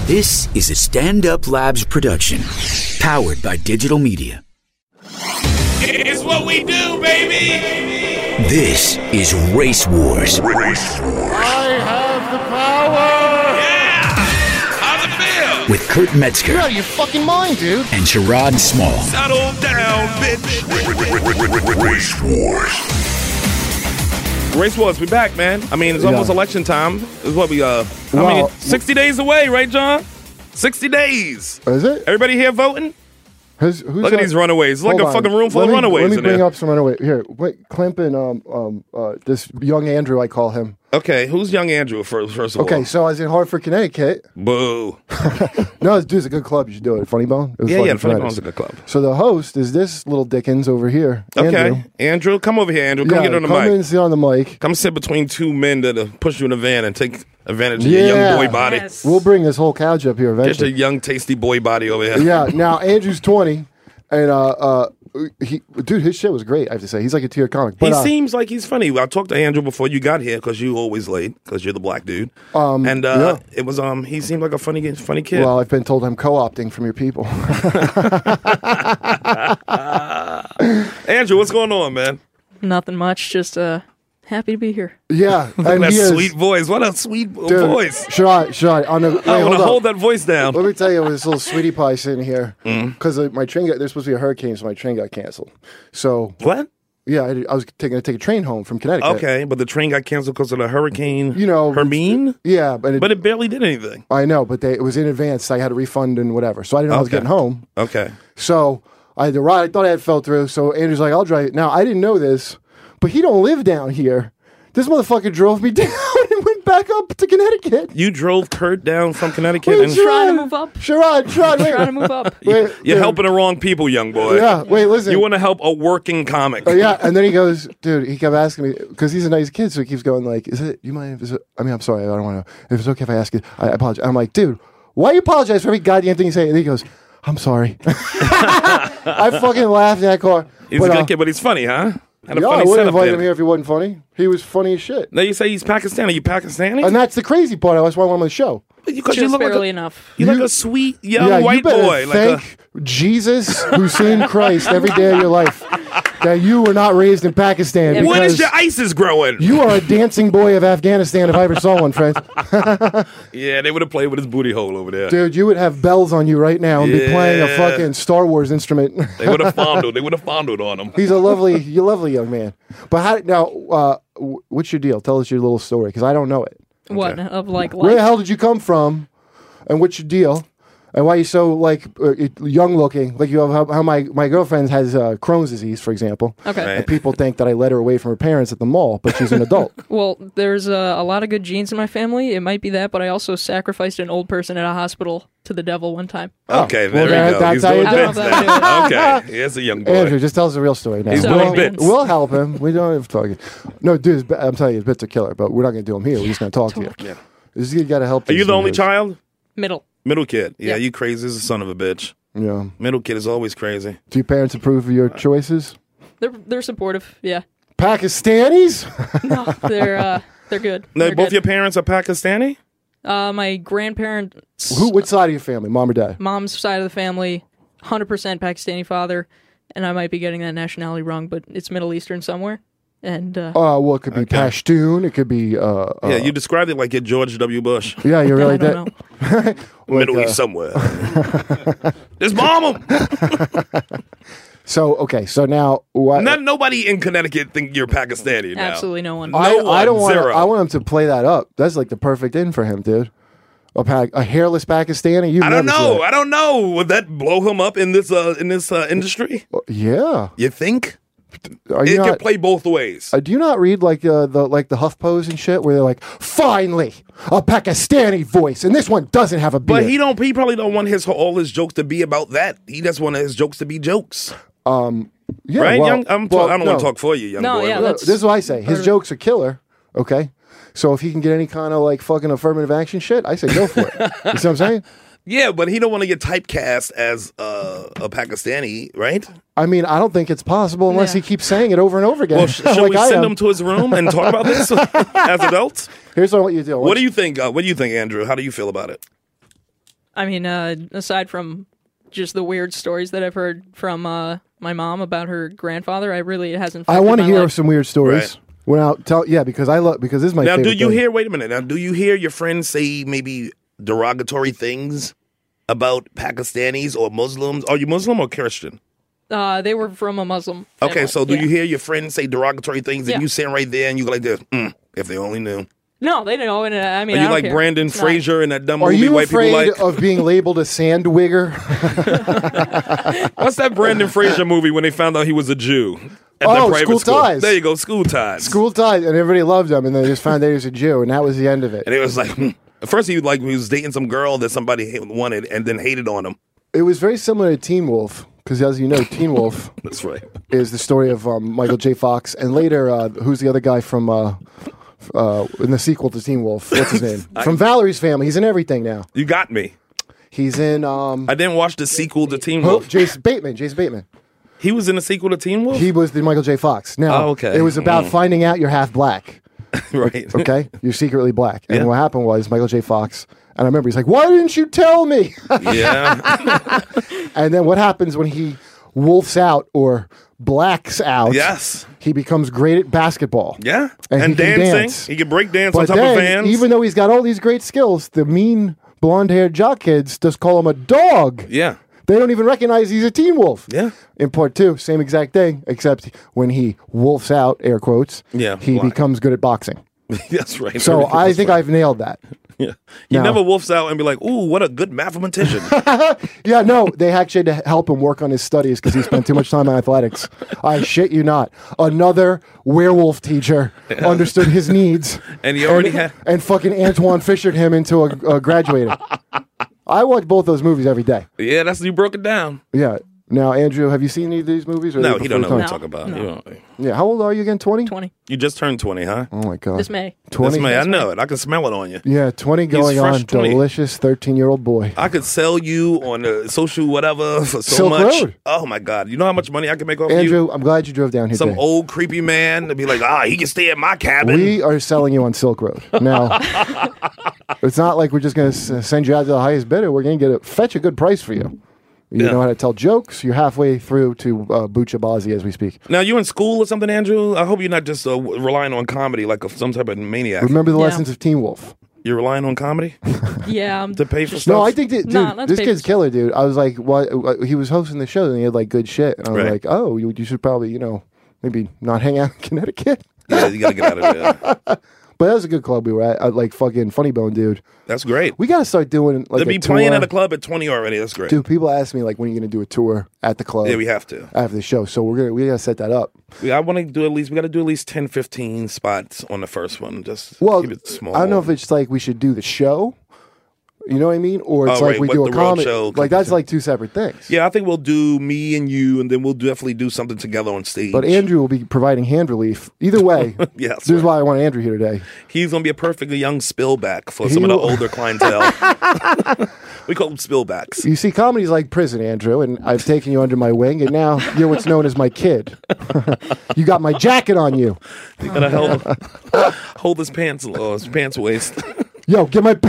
This is a Stand Up Labs production, powered by digital media. It's what we do, baby! This is Race Wars. I have the power! Yeah! How's it feel? With Kurt Metzger. You're out of your fucking mind, dude. And Sherrod Small. Settle down, bitch! Race Wars. Race Wars, we back, man. I mean, it's almost election time. It's what we, 60 days away, right, John? 60 days. Is it? Everybody here voting? Who's Look at these runaways. It's like Hold a on. fucking room full of runaways Let me in bring there. up some runaways. Here, wait, Clinton, this young Andrew, I call him. Okay, who's young Andrew first of all? Okay, so I was in Hartford, Connecticut. Boo. No, dude, it's a good club. You should do it. Funny Bone? It was Yeah, fucking Funny tremendous. Bone's a good club. So the host is this little Dickens over here. Okay, Andrew, come over here, Andrew. Come get on the come in mic. and sit on the mic. Come sit between two men that push you in a van and take advantage of your young boy body. Yes. We'll bring this whole couch up here Get your eventually. young, tasty boy body over here. Yeah, now Andrew's 20, and dude, his shit was great, I have to say. He's like a tier comic. But, He seems like he's funny. I talked to Andrew before you got here because you always late because you're the black dude. yeah. It was he seemed like a funny kid. well, I've been told I'm co-opting from your people. Andrew, what's going on, man? Nothing much. Just happy to be here. Yeah, Look and at he that is, sweet voice. What a sweet dude, voice. Sherrod, on the, wait, I want hold to up. hold that voice down. Let me tell you, this little sweetie pie sitting here Mm-hmm. because my train there's supposed to be a hurricane, so my train got canceled. So What? yeah, I was taking to take a train home from Connecticut. Okay, but the train got canceled because of the hurricane. You know, Hermine? Yeah, but But it barely did anything. I know, but it was in advance. So I had a refund and whatever, so I didn't know I was Okay. getting home. Okay. So I had to ride. I thought I had fell through. So Andrew's like, "I'll drive it." Now I didn't know this, but he don't live down here. This motherfucker drove me down and went back up to Connecticut. You drove Kurt down from Connecticut Wait, and Trying to move up. Sherrod, wait. Trying to move up. Wait, you're dude. helping the wrong people, young boy. Yeah, wait, listen. You want to help a working comic. Yeah, and then he goes, dude. He kept asking me because he's a nice kid, so he keeps going like, "Is it? You mind? If it's, I mean, I'm sorry, I don't want to. If it's okay if I ask you, I apologize." I'm like, dude, why you apologize for every goddamn thing you say? And he goes, "I'm sorry." I fucking laughed in that car. He's a good kid, but he's funny, huh? Had a Yeah, I funny wouldn't setup invite him there. here if he wasn't funny. He was funny as shit. Now you say he's Pakistani. Are you Pakistani? And that's the crazy part. That's why I want him on the show. Because you Just look barely like enough. you like a sweet young Yeah, white you better boy. Like thank Jesus who's seen Christ every day of your life that you were not raised in Pakistan. Yeah, when because is your ISIS growing? you are a dancing boy of Afghanistan if I ever saw one, friend. Yeah, they would have played with his booty hole over there. Dude, you would have bells on you right now and be playing a Yeah. fucking Star Wars instrument. They would have fondled. They would have fondled on him. He's a lovely young man. But how now? What's your deal? Tell us your little story because I don't know it. What of like Where the life? hell did you come from, and what's your deal, and why you so like young looking? Like you have how my girlfriend has Crohn's disease, for example. Okay. Right. And people think that I led her away from her parents at the mall, but she's an adult. Well, there's a lot of good genes in my family. It might be that, but I also sacrificed an old person at a hospital to the devil one time. Okay, well, there we go. that's He's how you doing do it. bits I don't know if now. that'll Okay, here's a young boy. Andrew, just tell us the real story now. He's doing we'll, bits. we'll help him. We don't have to talk. No, dude, I'm telling you, his bits are killer, but we're not going to do them here. We're just going to talk to you. Yeah. You got to help. Are you these the only niggas. child? Middle. Middle kid. Yeah, Yeah. you crazy as a son of a bitch. Yeah. Middle kid is always crazy. Do your parents approve of your choices? They're supportive. Yeah. Pakistanis? No, they're good. No, They're both good. your parents are Pakistani? My grandparents, What side of your family? Mom or dad? mom's side of the family, 100% Pakistani father, and I might be getting that nationality wrong, but it's Middle Eastern somewhere. And Well, it could be Pashtun. It could be. Yeah, you described it like you're George W. Bush. Yeah, you really I don't did. know. Middle East somewhere. Just bomb them. So okay, so now what? Nobody in Connecticut think you're Pakistani now. Absolutely no one. I don't want. Zero. I want him to play that up. That's like the perfect in for him, dude. A hairless Pakistani. You I don't never know. said. I don't know. Would that blow him up in this industry? Yeah. You think? Are It you can not? play both ways. Do you not read like the HuffPos and shit where they're like, finally a Pakistani voice, and this one doesn't have a beard. But he probably don't want all his jokes to be about that. He just want his jokes to be jokes. yeah, Right, well- young? I don't well, want no. to talk for you, young No, boy. yeah, but- No, that's- this is what I say. His part of it. jokes are killer. Okay, so if he can get any kind of like fucking affirmative action shit, I say go for it. You see what I'm saying? Yeah, but he don't want to get typecast as a Pakistani, right? I mean, I don't think it's possible unless Yeah. he keeps saying it over and over again. Well, should like we I send am. him to his room and talk about this as adults? Here's what you do. What do you think? Andrew? How do you feel about it? I mean, aside from just the weird stories that I've heard from my mom about her grandfather, it hasn't. I want to hear life. some weird stories. Right. Because this is my Now, favorite do you thing. hear? Wait a minute. Now, do you hear your friends say maybe derogatory things about Pakistanis or Muslims? Are you Muslim or Christian? They were from a Muslim. Okay, family. so do Yeah. you hear your friends say derogatory things, and Yeah. you sitting right there, and you go like this? If they only knew. No, they know, and I mean, Are I you don't like care. Brandon It's not- Fraser in that dumb Are movie you white people afraid like? of being labeled a sandwigger? What's that Brandon Fraser movie when they found out he was a Jew? At Oh, the private School school. Ties. There you go, School Ties. School died, and everybody loved him, and they just found out he was a Jew, and that was the end of it. And it was like, at first he was dating some girl that somebody wanted, and then hated on him. It was very similar to Teen Wolf, because as you know, Teen Wolf That's right. is the story of Michael J. Fox, and later, who's the other guy from in the sequel to Teen Wolf? What's his name? From Valerie's Family. He's in everything now. You got me. He's in I didn't watch the sequel to Teen Wolf. Jason Bateman. He was in the sequel to Teen Wolf? He was the Michael J. Fox. Now, Oh, okay. it was about finding out you're half black. Right. Okay, you're secretly black. And Yeah. what happened was Michael J. Fox, and I remember he's like, "Why didn't you tell me?" Yeah. And then what happens when he wolfs out or blacks out? Yes. He becomes great at basketball. Yeah. And he can dancing. dance. He can break dance on But top of then, fans. even though he's got all these great skills, the mean blonde-haired jock kids just call him a dog. Yeah. They don't even recognize he's a Teen Wolf. Yeah. In part 2, same exact thing, except when he wolfs out, air quotes, Yeah, he black. becomes good at boxing. That's right. So Everything I was think right. I've nailed that. Yeah. He Now- never wolfs out and be like, ooh, what a good mathematician. Yeah, no, they actually had to help him work on his studies because he spent too much time on athletics. I shit you not. Another werewolf teacher understood his needs. And he already had. And fucking Antoine Fishered him into a graduating. I watch both those movies every day. Yeah, you broke it down. Yeah. Now, Andrew, have you seen any of these movies? Or are No, they he don't know what before you're your talking about. No. You don't- time? Yeah. How old are you again? 20? 20 You just turned 20, huh? Oh my god. this May. 20. This May, I know it. I can smell it on you. Yeah, 20 going fresh on. 20. Delicious 13-year-old boy. I could sell you on the social whatever for so Silk much. Road. Oh my God! You know how much money I can make off of you? Andrew, I'm glad you drove down here Some today. old creepy man to be like, he can stay at my cabin. We are selling you on Silk Road. Now, it's not like we're just going to send you out to the highest bidder. We're going to fetch a good price for you. You Yeah. know how to tell jokes. You're halfway through to Bucha Bazi as we speak. Now you in school or something, Andrew? I hope you're not just relying on comedy like some type of maniac. Remember the Yeah. lessons of Teen Wolf. You're relying on comedy Yeah, to pay for stuff. No, I think that, dude, No, not this to pay kid's for- killer, dude. I was like, what? He was hosting the show and he had like good shit. And I was Right. like, oh, you should probably, maybe not hang out in Connecticut. Yeah, you gotta get out of there. But that was a good club we were at, like fucking Funny Bone, dude. That's great. We got to start doing like To be a tour. playing at a club at 20 already. That's great. Dude, people ask me like, when are you going to do a tour at the club? Yeah, we have to. after the show. So we got to set that up. I want to do we got to do at least 10, 15 spots on the first one. Just Well, keep it small. I don't know if it's like we should do the show. You know what I mean? Or it's Oh, like right, we what do a the road comedy. show Like that's like two separate things. Yeah, I think we'll do me and you, and then we'll definitely do something together on stage. But Andrew will be providing hand relief. Either way, Yeah, that's this is right. why I want Andrew here today. He's going to be a perfect young spillback for some of the will- older clientele. We call them spillbacks. You see, comedy's like prison, Andrew, and I've taken you under my wing, and now you're what's known as my kid. You got my jacket on you. You got to hold his pants waist. Yo, get my.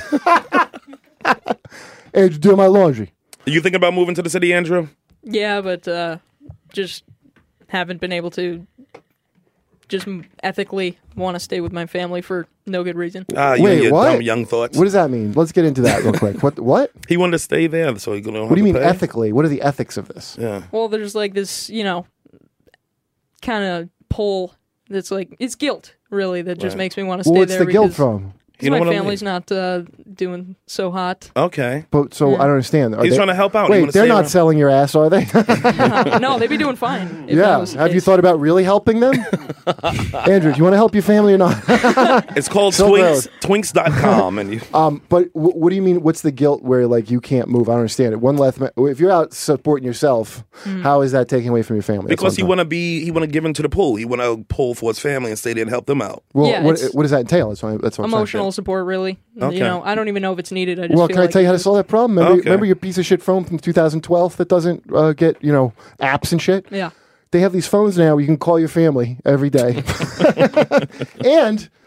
Andrew, do my laundry. You thinking about moving to the city, Andrew? yeah, but just haven't been able to. Just ethically want to stay with my family for no good reason. You Wait, and your what? dumb young thoughts. What does that mean? Let's get into that real quick. What? He wanted to stay there, so he going to What do you mean ethically? What are the ethics of this? Yeah. Well, there's like this, kind of pull that's like it's guilt, really, that just Right. makes me want to stay What's there. the guilt because from? You don't my wanna family's not doing so hot. Okay. But so I don't understand. Are He's they- trying to help out. He Wait, wanna they're stay not around. selling your ass, are they? No, they'd be doing fine. if that Yeah. was the Have you case. thought about really helping them? Andrew, do you want to help your family or not? It's called Silk Twinks, Twinks.com. And you, But what do you mean? What's the guilt where like you can't move? I don't understand it. One left. If you're out supporting yourself, how is that taking away from your family? That's because he what I'm he want to give into the pool. He want to pull for his family and stay there and help them out. Well, Yeah, what it's- does that entail? That's what I'm emotional support, really? Okay. I don't even know if it's needed. I just Well, feel can I like tell you how to it's- solve that problem? Remember, Okay. remember your piece of shit phone from 2012 that doesn't get apps and shit? Yeah. They have these phones now where you can call your family every day. And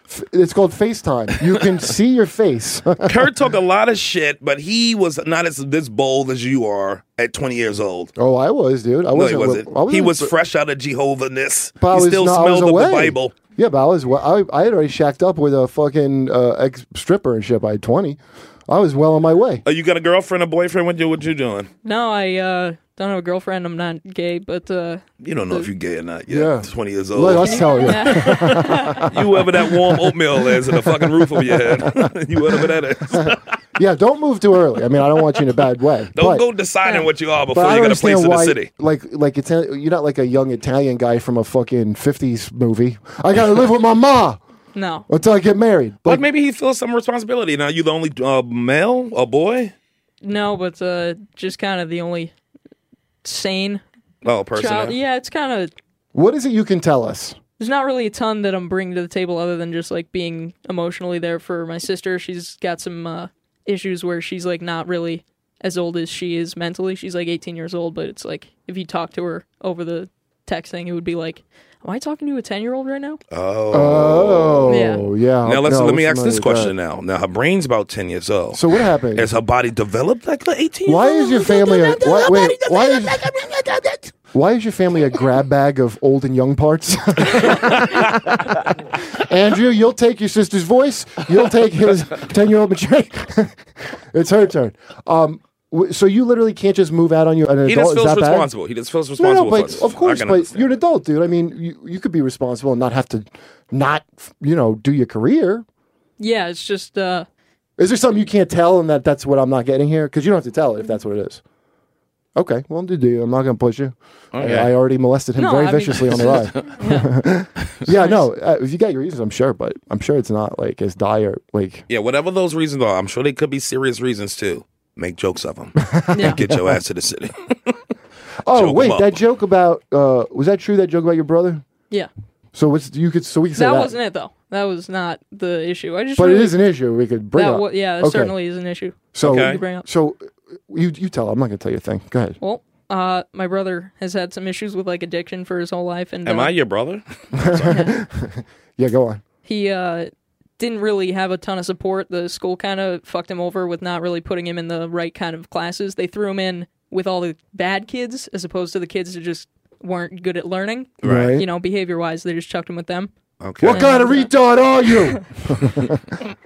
It's called FaceTime. You can see your face. Kurt talked a lot of shit, but he was not as this bold as you are at 20 years old. Oh, I was, dude. I No, he wasn't. wasn't. He was fresh out of Jehovah-ness. But I He was still not- I was smelled of the away. Bible. Yeah, but I had already shacked up with a fucking ex-stripper and shit by 20. I was well on my way. Oh, you got a girlfriend, a boyfriend? What you doing? No, I don't have a girlfriend. I'm not gay, but You don't know if you're gay or not yet. Yeah. 20 years Let old. us tell you. You whatever that warm oatmeal is in the fucking roof of your head. You whatever that is. Yeah, don't move too early. I mean, I don't want you in a bad way. Don't but, go deciding what you are but before I you don't got a place understand in the why, city. like you're not like a young Italian guy from a fucking 50s movie. I gotta live with my ma no. until I get married. But Like, maybe he feels some responsibility. Now, you the only male, a boy? No, but just kind of the only sane Oh, person. child. Yeah, it's kind of. what is it you can tell us? There's not really a ton that I'm bringing to the table other than just like being emotionally there for my sister. She's got some issues where she's like not really as old as she is mentally. She's like 18 years old, but it's like if you talk to her over the text thing, it would be like, am I talking to a 10-year-old right now? Oh, yeah. Now, No, let me ask familiar this with question that. now. Now, her brain's about 10 years old. So what happened? Is her body developed like the 18 Why is your family why is your family a grab bag of old and young parts? Andrew, you'll take your sister's voice. You'll take his 10-year-old maturity. It's her turn. So you literally can't just move out on you an He adult? just Is feels that bad? responsible. He just feels No, responsible but for us. of course, I can but understand. you're an adult, dude. I mean, you could be responsible and not have to do your career. Yeah, it's just Is there something you can't tell and that's what I'm not getting here? Because you don't have to tell it if that's what it is. Okay, well, do. I'm not going to push you. Okay. I already molested him No, very I mean- viciously on the ride. Yeah, no, if you got your reasons, I'm sure, but I'm sure it's not like as dire. Like, Yeah, whatever those reasons are, I'm sure they could be serious reasons too. Make jokes of them. yeah. Get your ass to the city. oh Joke wait, 'em up. that joke about was that true? That joke about your brother? Yeah. So we can say That that. wasn't it though. That was not the issue. I just But really, it is an issue we could bring up. yeah, it Okay. certainly is an issue. So Okay. You bring up. so you tell. I'm not going to tell you a thing. Go ahead. Well, my brother has had some issues with like addiction for his whole life, and Am I your brother? Yeah, go on. he didn't really have a ton of support. The school kind of fucked him over with not really putting him in the right kind of classes. They threw him in with all the bad kids as opposed to the kids that just weren't good at learning. Right. You know, behavior wise, they just chucked him with them. Okay. What kind of retard are you?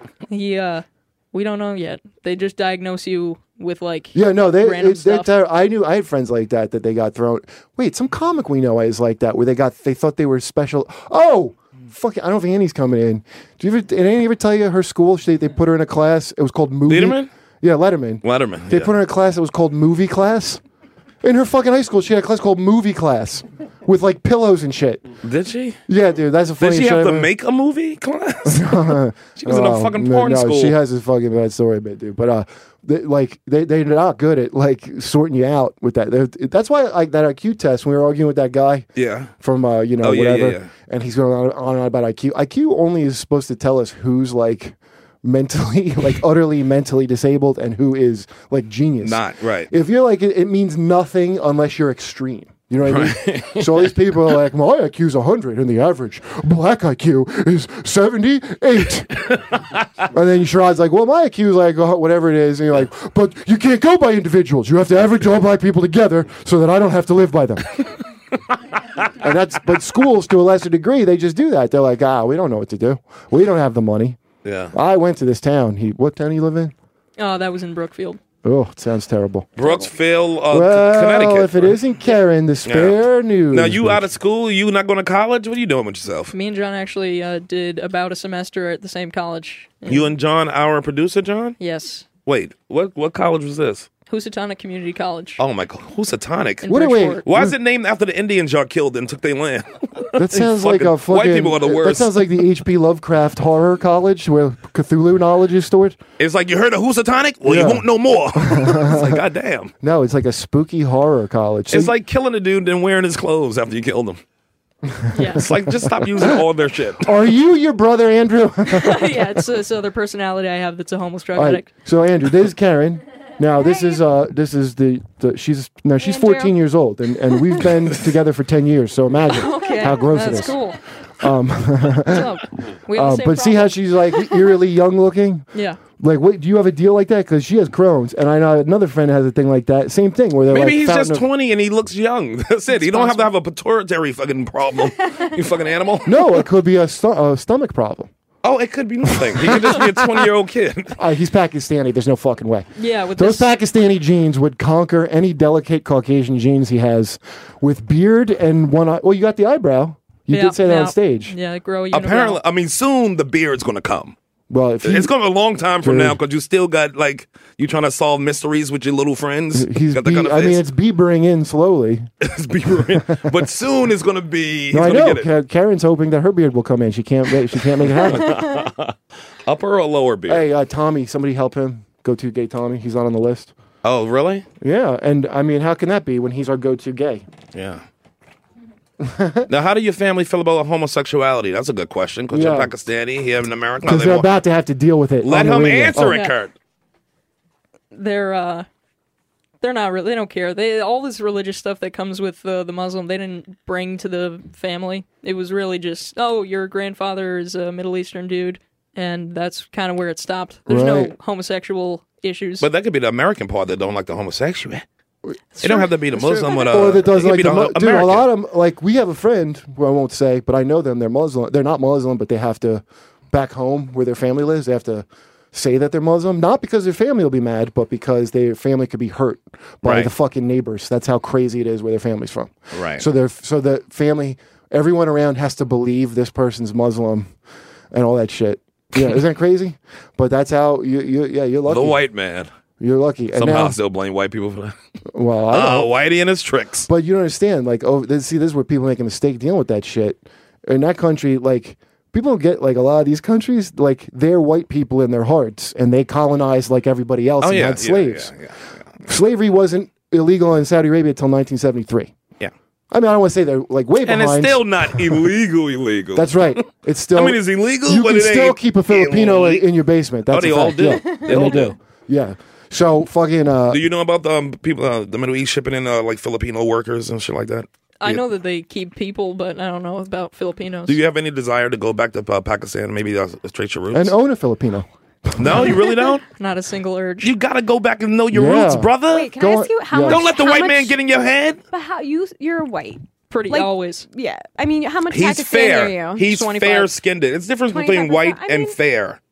We don't know yet. They just diagnose you with like Yeah, no, random stuff. I had friends like that they got thrown. Wait, some comic we know is like that where they thought they were special. Oh, fuck! I don't think Annie's coming in. Did Annie ever tell you her school? They put her in a class. It was called movie. Letterman? Yeah, Letterman. Letterman. They yeah. put her in a class that was called movie class. In her fucking high school, she had a class called movie class with like pillows and shit. Did she? Yeah, dude, that's a funny. Did she have shit. to make a movie class? She was in a fucking no, porn school. She has a fucking bad story, a bit, dude. But they're not good at like sorting you out with that. That's why like that IQ test. When we were arguing with that guy Yeah. from Oh, yeah, whatever, yeah. and he's going on and on about IQ. IQ only is supposed to tell us who's like mentally like utterly mentally disabled and who is like genius. Not right. If you're like it means nothing unless you're extreme. You know what I mean? So all these people are like, my IQ's 100 and the average black IQ is 78. And then Sherrod's like, well, my IQ is like whatever it is. And you're like, but you can't go by individuals. You have to average all black people together so that I don't have to live by them. But schools, to a lesser degree, they just do that. They're like, we don't know what to do. We don't have the money. Yeah. I went to this town. What town do you live in? Oh, that was in Brookfield. Oh, it sounds terrible. Brooksville, Well, Connecticut. if it isn't Karen, the spare news. Now, you out of school? You not going to college? What are you doing with yourself? Me and John actually did about a semester at the same college. You and John, our producer, John? Yes. Wait, what college was this? Housatonic Community College. Oh, my God. Housatonic. in Wait, Bridgeport. Why is it named after the Indians y'all killed and took their land? That sounds like a fucking. White people are the That worst. sounds like the H.P. Lovecraft horror college where Cthulhu knowledge is stored. It's like, you heard of Housatonic? Well, Yeah. you won't know more. It's like, goddamn. No, it's like a spooky horror college. So It's like killing a dude and wearing his clothes after you killed him. Yeah. It's like, just stop using all their shit. are you your brother, Andrew? Yeah, it's this other personality I have that's a homeless drug All right. addict. So Andrew, this is Karen. Now this is the she's 14 years old and we've been together for 10 years. So imagine Okay, how gross that's it is. cool. What's up? We have the same but see how problem. she's like eerily young looking? Yeah. Like, what, do you have a deal like that? Because she has Crohn's, and I know another friend has a thing like that. Same thing where they're Maybe like he's fountain just of- 20 and he looks young. That's it. You don't have to have a pituitary fucking problem. You fucking animal. No, it could be a stomach problem. Oh, it could be nothing. He could just be a 20-year-old kid. He's Pakistani. There's no fucking way. Yeah, with Those this, Pakistani genes would conquer any delicate Caucasian genes he has with beard and one eye. Well, you got the eyebrow. You yeah, did say that yeah. on stage. Yeah, grow a Apparently, I mean, soon the beard's going to come. Well, if It's going to be a long time from Dude. now because you still got, like, you trying to solve mysteries with your little friends. he's got that kind of I mean, face. it's Biebering in slowly. It's Bieber. But soon it's going to be. No, I he's gonna know. get it. Karen's hoping that her beard will come in. She can't make it happen. Upper or lower beard? Hey, Tommy, somebody help him. Go-to gay Tommy. He's not on the list. Oh, really? Yeah, and I mean, how can that be when he's our go-to gay? Yeah. Now, how do your family feel about homosexuality? That's a good question. Because Yeah. you're Pakistani here in America. Because they're about to have to deal with it. Let on the him radio. answer Oh, it, yeah. Kurt. they're not really. They don't care. They all this religious stuff that comes with the Muslim. They didn't bring to the family. It was really just, oh, your grandfather is a Middle Eastern dude, and that's kind of where it stopped. There's no Right. homosexual issues. But that could be the American part that don't like the homosexual. It don't have to be the Muslim or the. Or that it doesn't could like be the dude. A American. lot of them, like we have a friend who I won't say, but I know them. They're Muslim. They're not Muslim, but they have to back home where their family lives. They have to say that they're Muslim, not because their family will be mad, but because their family could be hurt by Right. the fucking neighbors. That's how crazy it is where their family's from. Right. So the family, everyone around has to believe this person's Muslim, and all that shit. Yeah, isn't that crazy? But that's how you're lucky. The white man. You're lucky. And Somehow now, still blame white people for that. well, I don't know. Oh, Whitey and his tricks. But you don't understand. Like, this is where people make a mistake dealing with that shit. In that country, like, people don't get, like, a lot of these countries, like, they're white people in their hearts, and they colonized like everybody else and had slaves. Yeah. Slavery wasn't illegal in Saudi Arabia until 1973. Yeah. I mean, I don't want to say they're, like, way And behind. it's still not illegal. That's right. It's still. I mean, it's illegal, You but can it still ain't keep a Filipino illegal. in your basement. That's Oh, they a all fact. do. Yeah. They all do. Yeah. So, fucking. Do you know about the people, the Middle East shipping in like Filipino workers and shit like that? I know that they keep people, but I don't know about Filipinos. Do you have any desire to go back to Pakistan, maybe trace your roots? And own a Filipino. No, you really don't? Not a single urge. You gotta go back and know your Yeah. roots, brother. Wait, can Go I on- ask you how yeah. much? Don't let the how white much- man get in your head. But how you're white? Pretty like- always. Yeah, I mean, how much He's Pakistani fair. are you? He's 25. fair-skinned. It's different between 25%. white I and mean- fair.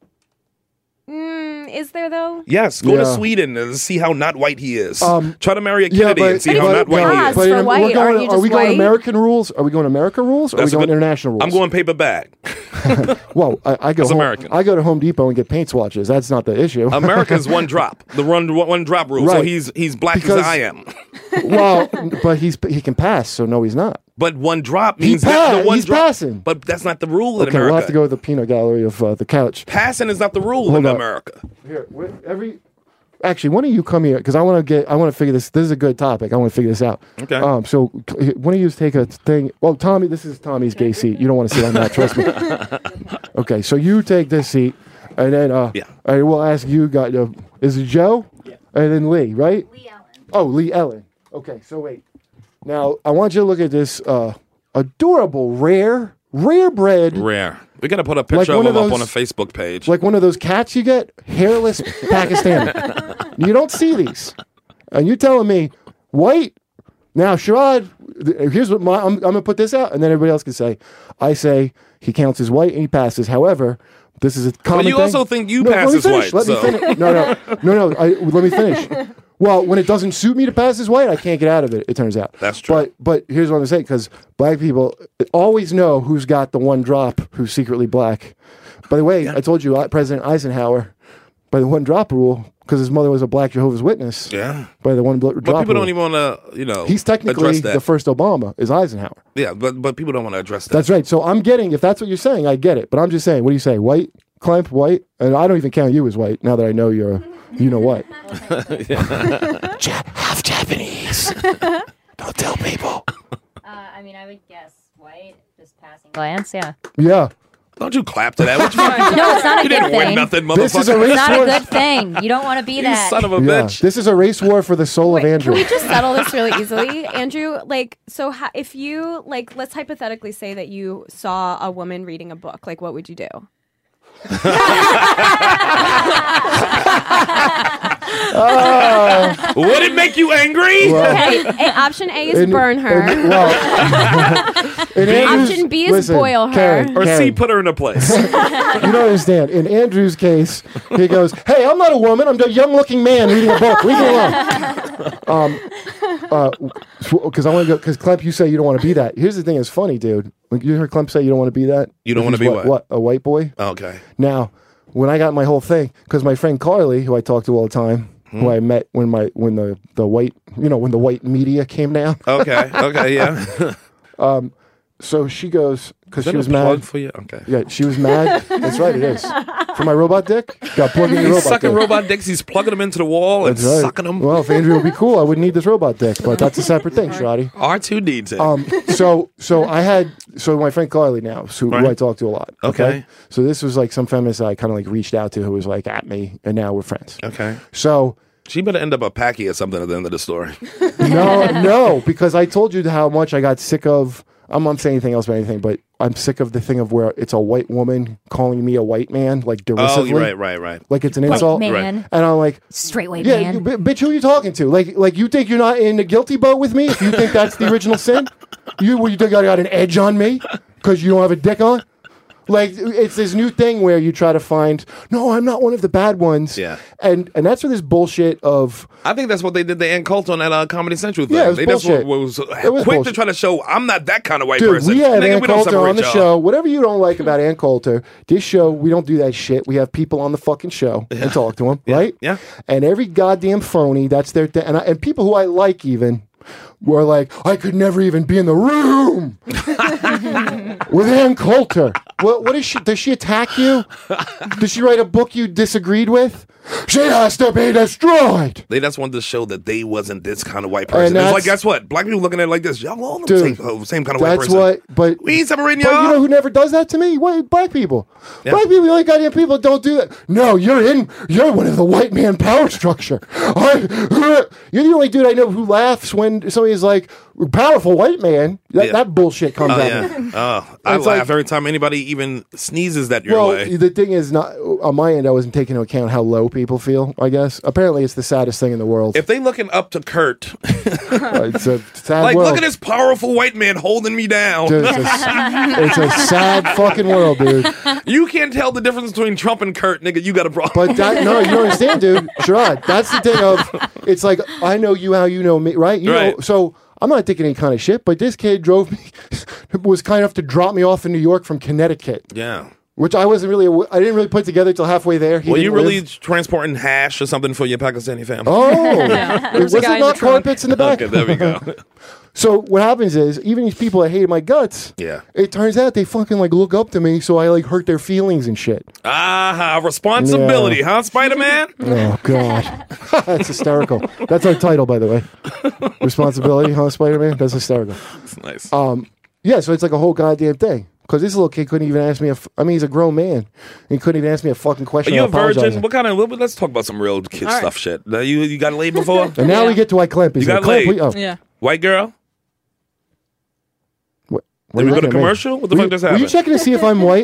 Is there though? Yes, go to Yeah. Sweden and see how not white he is. Um, Try to marry a Yeah, Kennedy and see how but- not white he Yes, is. but- for white, we're going, aren't you are we just going white? American rules? Are we going American rules? Or are we That's a going good- international rules? I'm going paper bag. Well, I go That's home, American. I go to Home Depot and get paint swatches. That's not the issue. America's one drop. The one drop rule. So Right. he's black Because- as I am. Well, but he can pass, so no, he's not. But one drop He means that the one he's drop. passing. But that's not the rule in Okay, America. we'll have to go to the peanut gallery of the couch. Passing is not the rule Hold in up. America. Here, actually, one of you come here because I want to figure this. This is a good topic. I want to figure this out. Okay. So one of you take a thing. Well, Tommy, this is Tommy's gay seat. You don't want to sit on that. Trust me. Okay, so you take this seat, and then Yeah. I will ask you. Is it Joe? Yeah. And then Lee, right? Lee Ellen. Oh, Lee Ellen. Okay, so wait. Now I want you to look at this adorable, rare breed. Rare. We got to put a picture one of of him up those- on a Facebook page. Like one of those cats you get, hairless Pakistani. You don't see these. And you're telling me, white? Now, Sharad, here's what I'm going to put this out, and then everybody else can say. I say he counts as white and he passes. However, this is a common you thing. also think you No, pass let me as finish. white, Let me so- finish. No. Let me finish. Well, when it doesn't suit me to pass as white, I can't get out of it, it turns out. That's true. But here's what I'm saying, because black people always know who's got the one drop who's secretly black. By the way, I told you President Eisenhower, by the one drop rule, because his mother was a black Jehovah's Witness, yeah. by the one drop But people rule. don't even want to, He's technically address that. the first Obama, is Eisenhower. Yeah, but people don't want to address that. That's right. So I'm getting, if that's what you're saying, I get it. But I'm just saying, what do you say? White? Clemp, white? And I don't even count you as white, now that I know you're, you know what. Half Japanese. Don't tell people. I mean, I would guess white, just passing glance. Yeah. Yeah. Don't you clap to that? What you No, it's not a You good didn't win thing. nothing, motherfucker. This is a It's race not a war. good thing. You don't want to be You that. son of a Yeah, bitch. this is a race war for the soul of Wait, Andrew. can we just settle this really easily, Andrew? Like, so if you like, let's hypothetically say that you saw a woman reading a book. Like, what would you do? Would it make you angry? Okay, option A is burn her. Option B is boil her. Karen, Or C, Karen, put her in a place. you don't understand. In Andrew's case, he goes, "Hey, I'm not a woman. I'm a young-looking man reading a book. Leave me alone." Because I want to go. Because Clemp, you say you don't want to be that. Here's the thing: it's funny, dude. When you heard Clemp say you don't want to be that, You don't wanna He's be what? a white boy. Okay. Now, when I got my whole thing, because my friend Carly, who I talk to all the time, who I met when the white when the white media came down. Okay. Okay. Yeah. So she goes because Is she that was a plug mad. for you? Okay. Yeah, she was mad. That's right, it is. For my robot dick, got plugged in your He's robot sucking dick. robot dicks. He's plugging them into the wall and That's right. sucking them. Well, if Andrew would be cool, I wouldn't need this robot dick, but that's a separate thing, Shoddy. R2D2. So my friend Carly now, who Right. I talk to a lot. Okay. So this was like some feminist I kind of like reached out to who was like at me, and now we're friends. Okay. So She better end up a packy or something at the end of the story. no, because I told you how much I got sick of. I'm not saying anything else about anything, but I'm sick of the thing of where it's a white woman calling me a white man, like Oh, derisively. you're right. Like it's an White insult. man. And I'm like, Straight white yeah, man. bitch, who are you talking to? Like you think you're not in the guilty boat with me? If you think that's the original sin, you think I got an edge on me because you don't have a dick on? Like it's this new thing where you try to find. No, I'm not one of the bad ones. Yeah. and that's where this bullshit of. I think that's what they did to Ann Coulter on that Comedy Central thing. Yeah, it was they bullshit. was It was quick bullshit. to try to show I'm not that kind of white Dude, person. we had Nigga, Ann we don't Coulter separate on the y'all. show. Whatever you don't like about Ann Coulter, this show, we don't do that shit. We have people on the fucking show and talk to them, right? Yeah. And every goddamn phony, that's their thing. And people who I like even were like, I could never even be in the room with Ann Coulter. What is she? Does she attack you? Does she write a book you disagreed with? She has to be destroyed. They just wanted to show that they wasn't this kind of white person. It's that's- like, guess what? Black people looking at it like this. Y'all all the Dude, same kind of white That's person. what, but We ain't separating But y'all. you know who never does that to me? Black people. Yeah. Black people, the only goddamn people that don't do that. No, you're one of the white man power structure. You're the only dude I know who laughs when somebody's like, powerful white man. Yeah. That bullshit comes Oh, out. yeah. I It's laugh like- every time anybody even sneezes that your Well, way. the thing is, not on my end, I wasn't taking into account how low people feel, I guess. Apparently, it's the saddest thing in the world. If they looking up to Kurt, It's a sad like, world. look at this powerful white man holding me down. Dude, it's a sad fucking world, dude. You can't tell the difference between Trump and Kurt, nigga. You got a problem. But that, no, you don't understand, dude. Sherrod, that's the thing of, it's like, I know you how you know me, right? You know, Right. so I'm not thinking any kind of shit, but this kid drove me, was kind enough to drop me off in New York from Connecticut, yeah. which I wasn't really, I didn't really put together till halfway there. He Well, you didn't really live- transporting hash or something for your Pakistani family? Oh, There was was a guy it in the not trunk. carpets in the back? Okay, there we go. So what happens is, even these people that hated my guts, Yeah. it turns out they fucking like look up to me, so I like hurt their feelings and shit. Responsibility, huh, Spider-Man? Oh God, that's hysterical. That's our title, by the way. Responsibility, huh, Spider-Man? That's hysterical. That's nice. Yeah, so it's like a whole goddamn thing. Because this little kid couldn't even ask me. I mean, he's a grown man. He couldn't even ask me a fucking Are question. you a without apologizing. virgin? What kind of? Let's talk about some real kid All right. stuff shit. You got laid before? And now Yeah. we get to why Clemp is You got here. Clemp, laid. oh, Yeah. White girl? what Did we are go you to looking at me? commercial? What the Were fuck you- just Were you happened? checking to see if I'm white?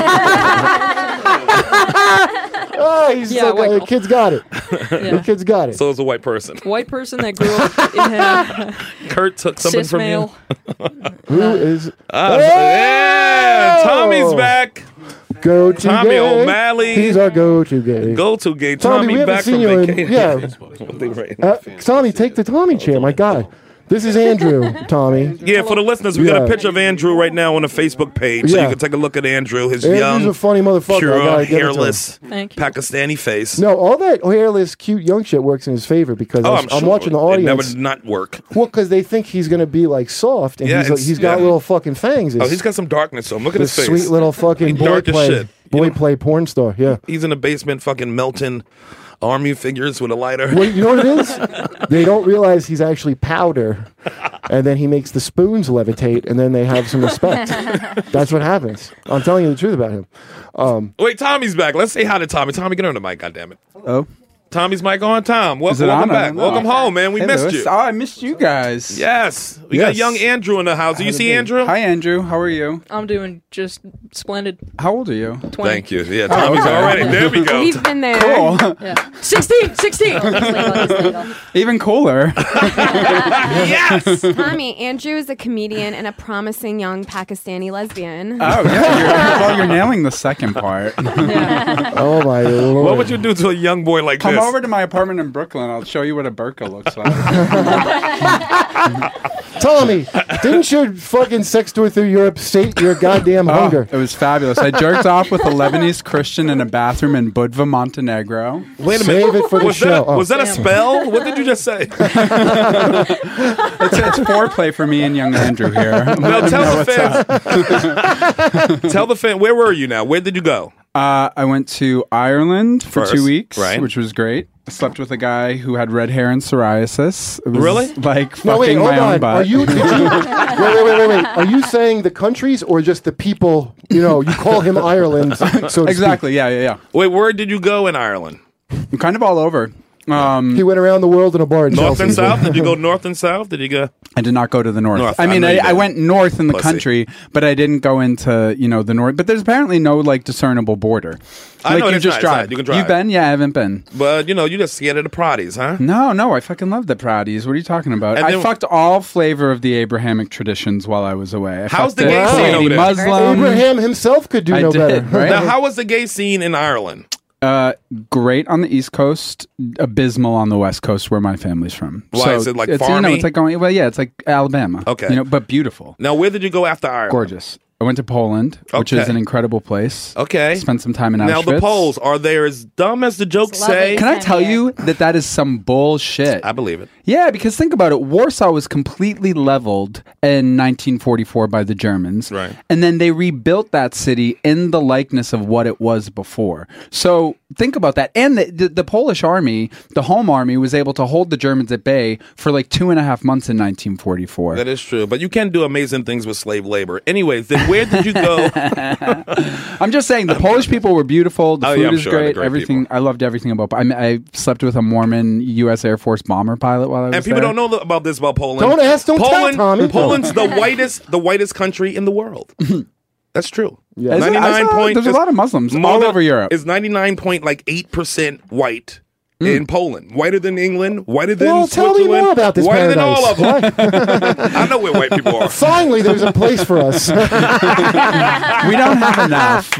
He's Yeah, like, white the girl. kid's got it. Yeah. The kid's got it. So it's a white person. White person that grew up in Kurt took something cis from male. Who is? Yeah, Tommy's back. Go to Tommy gay. O'Malley. He's our go-to gay. Go to gay. Tommy, we Tommy haven't back seen from you in- vacation. yeah. What they writing? Tommy, take the Tommy chair. My God. This is Andrew, Tommy. Yeah, for the listeners, we got Yeah. a picture of Andrew right now on the Facebook page, so Yeah. you can take a look at Andrew, his Andrew's young, a funny motherfucker. I pure, gotta give it to him. hairless, Thank you. Pakistani face. No, all that hairless, cute, young shit works in his favor because Oh, I'm sure. watching the It audience. never not work. Well, because they think he's going to be like soft, and Yeah, he's got yeah. little fucking fangs. Oh, he's got some darkness to him. Look at this his face. sweet little fucking He's boy dark as play, shit. You know? play porn star. Yeah. He's in the basement fucking melting army figures with a lighter. Well, you know what it is? They don't realize he's actually powder, and then he makes the spoons levitate, and then they have some respect. That's what happens. I'm telling you the truth about him. Wait, Tommy's back. Let's say hi to Tommy. Tommy, get on the mic, goddammit. Oh, Tommy's mic on. Tom, is it welcome on? I back. don't know. Welcome home, man. We Hey, missed Lewis. you. Oh, I missed you guys. Yes. We got Yes. young Andrew in the house. Do you see Andrew? Hi, Andrew. How are you? I'm doing just splendid. How old are you? 20. Thank you. Yeah, Tommy's okay. already. There we go. We've been there. Cool. Yeah. 16. He's legal. Even cooler. Yes. Tommy, Andrew is a comedian and a promising young Pakistani lesbian. Oh yeah. You're nailing the second part. Yeah. Oh my lord! What would you do to a young boy like Come this? over to my apartment in Brooklyn. I'll show you what a burqa looks like. Tommy, didn't your fucking sex tour through Europe sate your goddamn hunger? It was fabulous. I jerked off with a Lebanese Christian in a bathroom in Budva, Montenegro. Wait a minute. Save it for the was show. That, Oh. was that a spell? What did you just say? It's foreplay for me and young Andrew here. No, tell the fans. Tell the fan. Where were you now? Where did you go? I went to Ireland for First, 2 weeks, right. which was great. I slept with a guy who had red hair and psoriasis. It was Really? Like fucking No, wait, hold my own on. butt. Are you? Did you wait. Are you saying the countries or just the people? You know, you call him Ireland. So to Exactly. Yeah. Wait, where did you go in Ireland? I'm kind of all over. speak. He went around the world in a bar in North Chelsea. and south? Did you go north and south? Did you go? I did not go to the north. North. I mean, I know you I didn't. went north in the Pussy. country, but I didn't go into the north. But there's apparently no like discernible border. I Like know you it's just not, it's drive. not. You can drive. You've been? Yeah, I haven't been. But you just scared of the Proddies, huh? No, I fucking love the Proudies. What are you talking about? And I then- fucked all flavor of the Abrahamic traditions while I was away. I How's fucked the gay a scene over there? Muslim. Abraham himself could do I no did, better. right? Now, how was the gay scene in Ireland? Great on the East Coast, abysmal on the West Coast, where my family's from. Why, is it, like, it's, farmy? it's like going. Well, yeah, it's like Alabama. Okay. but beautiful, Now, where did you go after Ireland? gorgeous. I went to Poland, which Okay. is an incredible place. Okay. Spent some time in Auschwitz. Now, the Poles, are they as dumb as the jokes It's lovely. say? Can I tell Yeah. you that is some bullshit? I believe it. Yeah, because think about it. Warsaw was completely leveled in 1944 by the Germans. Right. And then they rebuilt that city in the likeness of what it was before. So think about that. And the Polish army, the home army, was able to hold the Germans at bay for like 2.5 months in 1944. That is true. But you can do amazing things with slave labor. Anyways, then where did you go? I'm just saying the Polish people were beautiful. The Oh, food yeah, I'm is sure they're great. great Everything. people. I loved everything about. I slept with a Mormon U.S. Air Force bomber pilot while I was And people there. don't know about this about Poland. Don't ask, don't tell, Poland, Tommy. Poland's the whitest country in the world. That's true. Yeah. Is it? I saw there's a lot of Muslims all over Europe. It's 99.8% white in Poland. Whiter than England. Whiter than Well, tell me Switzerland. more about this Whiter paradise. than all of them. I know where white people are. Finally, there's a place for us. We don't have enough.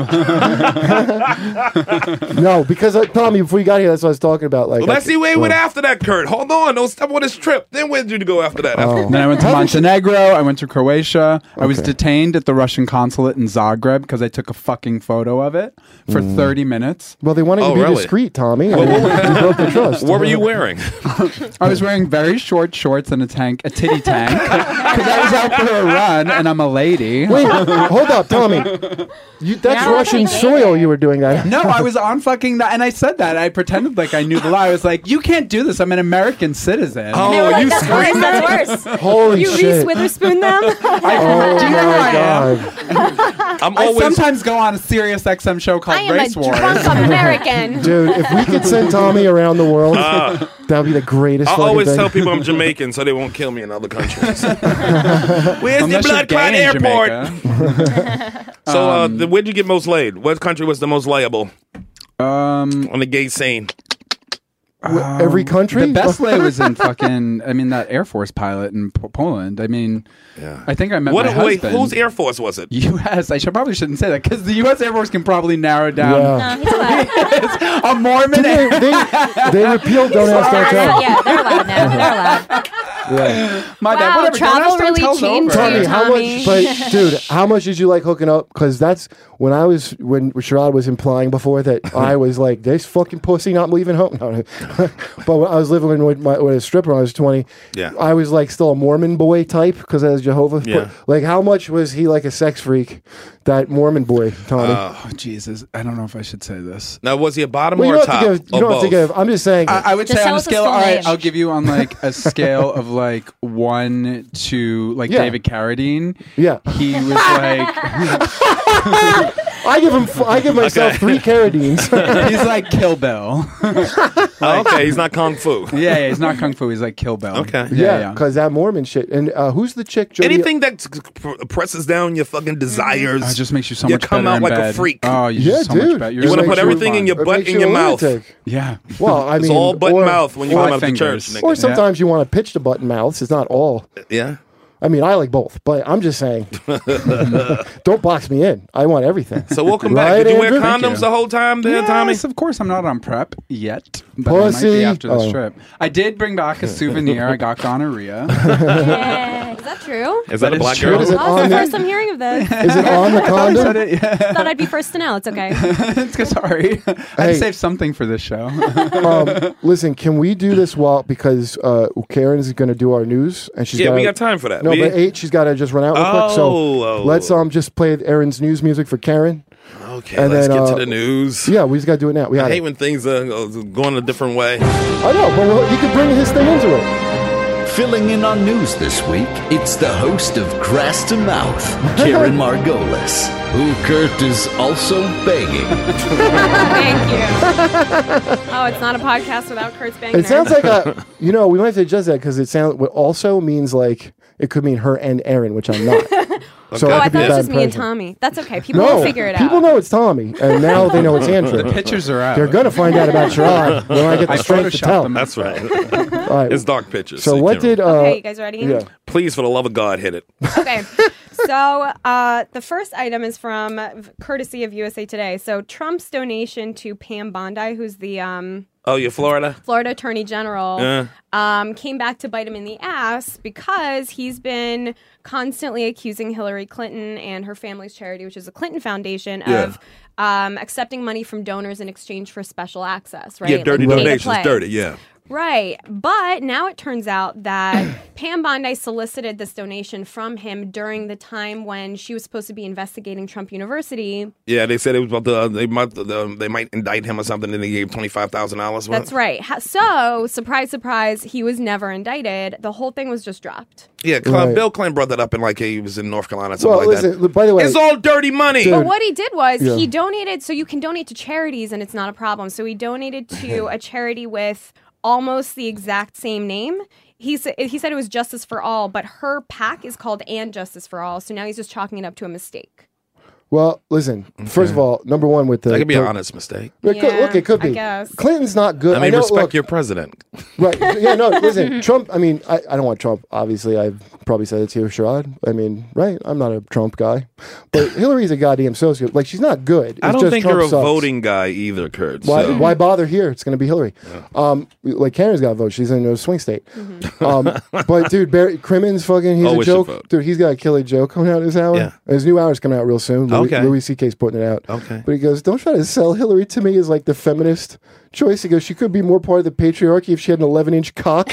No, because Tommy, before you got here, that's what I was talking about. Like, Let's see where he went after that, Kurt. Hold on. Don't step on his trip. Then where did you go after that? Oh. Then I went to Montenegro. I went to Croatia. I was detained at the Russian consulate in Zagreb because I took a fucking photo of it for 30 minutes. Well, they wanted you Oh, to be really? discreet, Tommy. I mean, you broke the trust. What were you wearing? I was wearing very short shorts and a titty tank, because I was out for a run and I'm a lady. Wait, hold up, Tommy. That's Now Russian I get soil it. you were doing that. No, I was on fucking that, and I said that. I pretended like I knew the lie. I was like, "You can't do this. I'm an American citizen." Oh, They were like, you that's worse, that's worse. Holy You Reese shit. Witherspoon them? Oh Do you know who my I am? God. I'm I always. sometimes go on a Sirius XM show called I am a Race Wars. drunk American. Dude, if we could send Tommy around the world, that would be the greatest I fucking always thing. tell people I'm Jamaican so they won't kill me in other countries. Where's Unless the you're blood clot gay in airport? Jamaica. So, where'd you get most laid? What country was the most liable Um, on the gay scene? Every country? the best lay was in fucking. I mean, that Air Force pilot in Poland. I mean, I think I met my Wait, husband. whose Air Force was it? U.S. I probably shouldn't say that because the U.S. Air Force can probably narrow down Yeah. He's allowed. a Mormon. They repealed Don't Ask, Don't Tell. Yeah, they're allowed now. They're allowed. Yeah. My bad. Wow, Whatever. travel Don't ask, don't really tell's changed over. you. Tommy, how Tommy. much? But dude, how much did you like hooking up? Because that's when Sherrod was implying before that I was like, this fucking pussy not leaving home. No. But when I was living with a stripper when I was 20, Yeah. I was like still a Mormon boy type because I was Jehovah. Yeah. Like, how much was he like a sex freak? That Mormon boy, Tommy. Oh Jesus! I don't know if I should say this. Now, was he a bottom well, you or a don't have top? to give. You or don't have to both? give. I'm just saying. I would Just say tell on a us his scale. full All right, name. I'll give you on like a scale of like 1 to like Yeah. David Carradine, Yeah. he was like, I give myself 3 Carradines. he's like Kill Bill. Okay, he's not kung fu. Yeah, he's not Kung Fu. He's like Kill Bill. Okay. Yeah, because that Mormon shit. And who's the chick? Jodie? Anything that presses down your fucking desires. It just makes you so You much come better out in like a bed. freak. Oh, you're Yeah, just so much dude. better. You You want to makes put everything in your it butt makes in you your a mouth. lunatic. Yeah. Well, I mean, It's all butt or, and mouth when you Five come out the church. fingers. nigga. Or sometimes you want to pitch the butt and mouths. It's not all. Yeah. I mean, I like both, but I'm just saying, don't box me in. I want everything. So welcome back. Right, Did you wear Andrew? Thank condoms you. the whole time there, Tommy? Yes, of course. I'm not on prep yet, but I might Pussy. be after this Oh. trip. I did bring back a souvenir. I got gonorrhea. Yeah. Is that true? Is that That a is black true. girl? Is it Oh, on it's the the, first I'm hearing of this. is it on the condom? Thought I'd be first to know. It's okay. Sorry. I had Hey. to save something for this show. Listen, can we do this because Karen is going to do our news and she's Yeah, we got time for that. No, We- but 8 she's got to just run out real quick. So Oh. let's just play Aaron's news music for Karen. Okay, and let's then, get to the news. Yeah, we just got to do it now. We I got hate it. when things are going a different way. I know, but he could bring his thing into it. Filling in on news this week, it's the host of Grass to Mouth, Karen Margolis, who Kurt is also banging. Thank you. Oh, it's not a podcast without Kurt's banging. It sounds like we might have to adjust that because it also means like it could mean her and Aaron, which I'm not. So Oh, it I could be thought it was bad just me and impression. Tommy. That's okay. People No, will figure it people out. know it's Tommy, and now they know it's Andrew. Pictures are out. They're gonna find out about Sherrod when I get the I strength to photoshopped tell. them. That's right. All right. It's dark pictures. So you what can't did? Okay, you guys ready? Yeah. Please, for the love of God, hit it. Okay. So the first item is from courtesy of USA Today. So Trump's donation to Pam Bondi, who's the Oh, you're Florida? Florida Attorney General, Yeah. came back to bite him in the ass because he's been constantly accusing Hillary Clinton and her family's charity, which is the Clinton Foundation, of accepting money from donors in exchange for special access, right? Yeah, dirty Like pay to donations. play. Dirty, yeah. Right. But now it turns out that Pam Bondi solicited this donation from him during the time when she was supposed to be investigating Trump University. Yeah, they said it was about they might indict him or something, and they gave $25,000. That's right. So, surprise, surprise, he was never indicted. The whole thing was just dropped. Yeah, Right. Bill Clinton brought that up in like he was in North Carolina or something Well, like listen. that. By the way, It's all dirty money. Dude. But what he did was Yeah. he donated, so you can donate to charities and it's not a problem. So he donated to a charity with almost the exact same name. He said it was Justice for All, but her PAC is called And Justice for All. So now he's just chalking it up to a mistake. well, listen. First of all, number one with the That could be an honest mistake. It could, look, it could I be. guess. Clinton's not good. I mean, know, respect look, your president. Right. Yeah, no, listen, Trump, I mean, I don't want Trump. Obviously, I've probably said it to you, Sherrod. I mean, right? I'm not a Trump guy. But Hillary's a goddamn sociopath. Like, she's not good. I It's don't just think Trump you're a sucks. voting guy either, Kurt. Why, so- why bother here? It's going to be Hillary. Like, Karen's got to vote. She's in a swing state. But, dude, Barry Crimmins, fucking, he's Always a should joke. vote. Dude, he's got a killer joke coming out this hour. Yeah. His new hour's coming out real soon. Okay. Louis C.K.'s putting it out. Okay. But he goes, don't try to sell Hillary to me as, like, the feminist choice. He goes, she could be more part of the patriarchy if she had an 11-inch cock.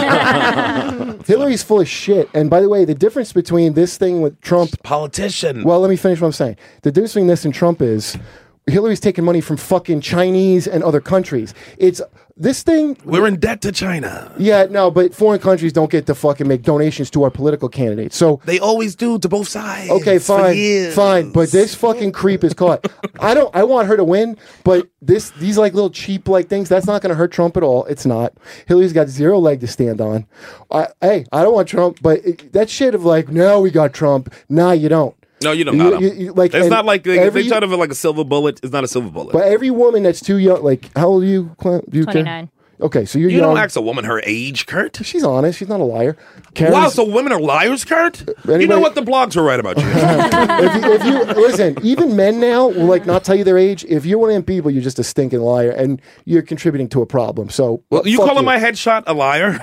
Hillary's full of shit. And by the way, the difference between this thing with Trump, Politician. well, let me finish what I'm saying. The difference between this and Trump is Hillary's taking money from fucking Chinese and other countries. It's this thing. We're in debt to China. Yeah, no, but foreign countries don't get to fucking make donations to our political candidates. So They always do to both sides. okay, for fine, years. fine. But this fucking creep is caught. I want her to win, but these like little cheap like things, that's not going to hurt Trump at all. It's not. Hillary's got zero leg to stand on. I don't want Trump, but that shit of like, no, we got Trump. Nah, you don't. No, you don't got him. Like, It's and not like they every- try to feel like a silver bullet. It's not a silver bullet. But every woman that's too young, like, how old are you, Clint? Do you care? 29. Okay, so you're you young. don't ask a woman her age, Kurt. She's honest. She's not a liar. Wow, Karen's- so women are liars, Kurt? You Anybody- know what? The blogs are right about you. if you listen, even men now will like not tell you their age. If you're one of them people, you're just a stinking liar, and you're contributing to a problem. So, Well, you fuck calling my headshot a liar?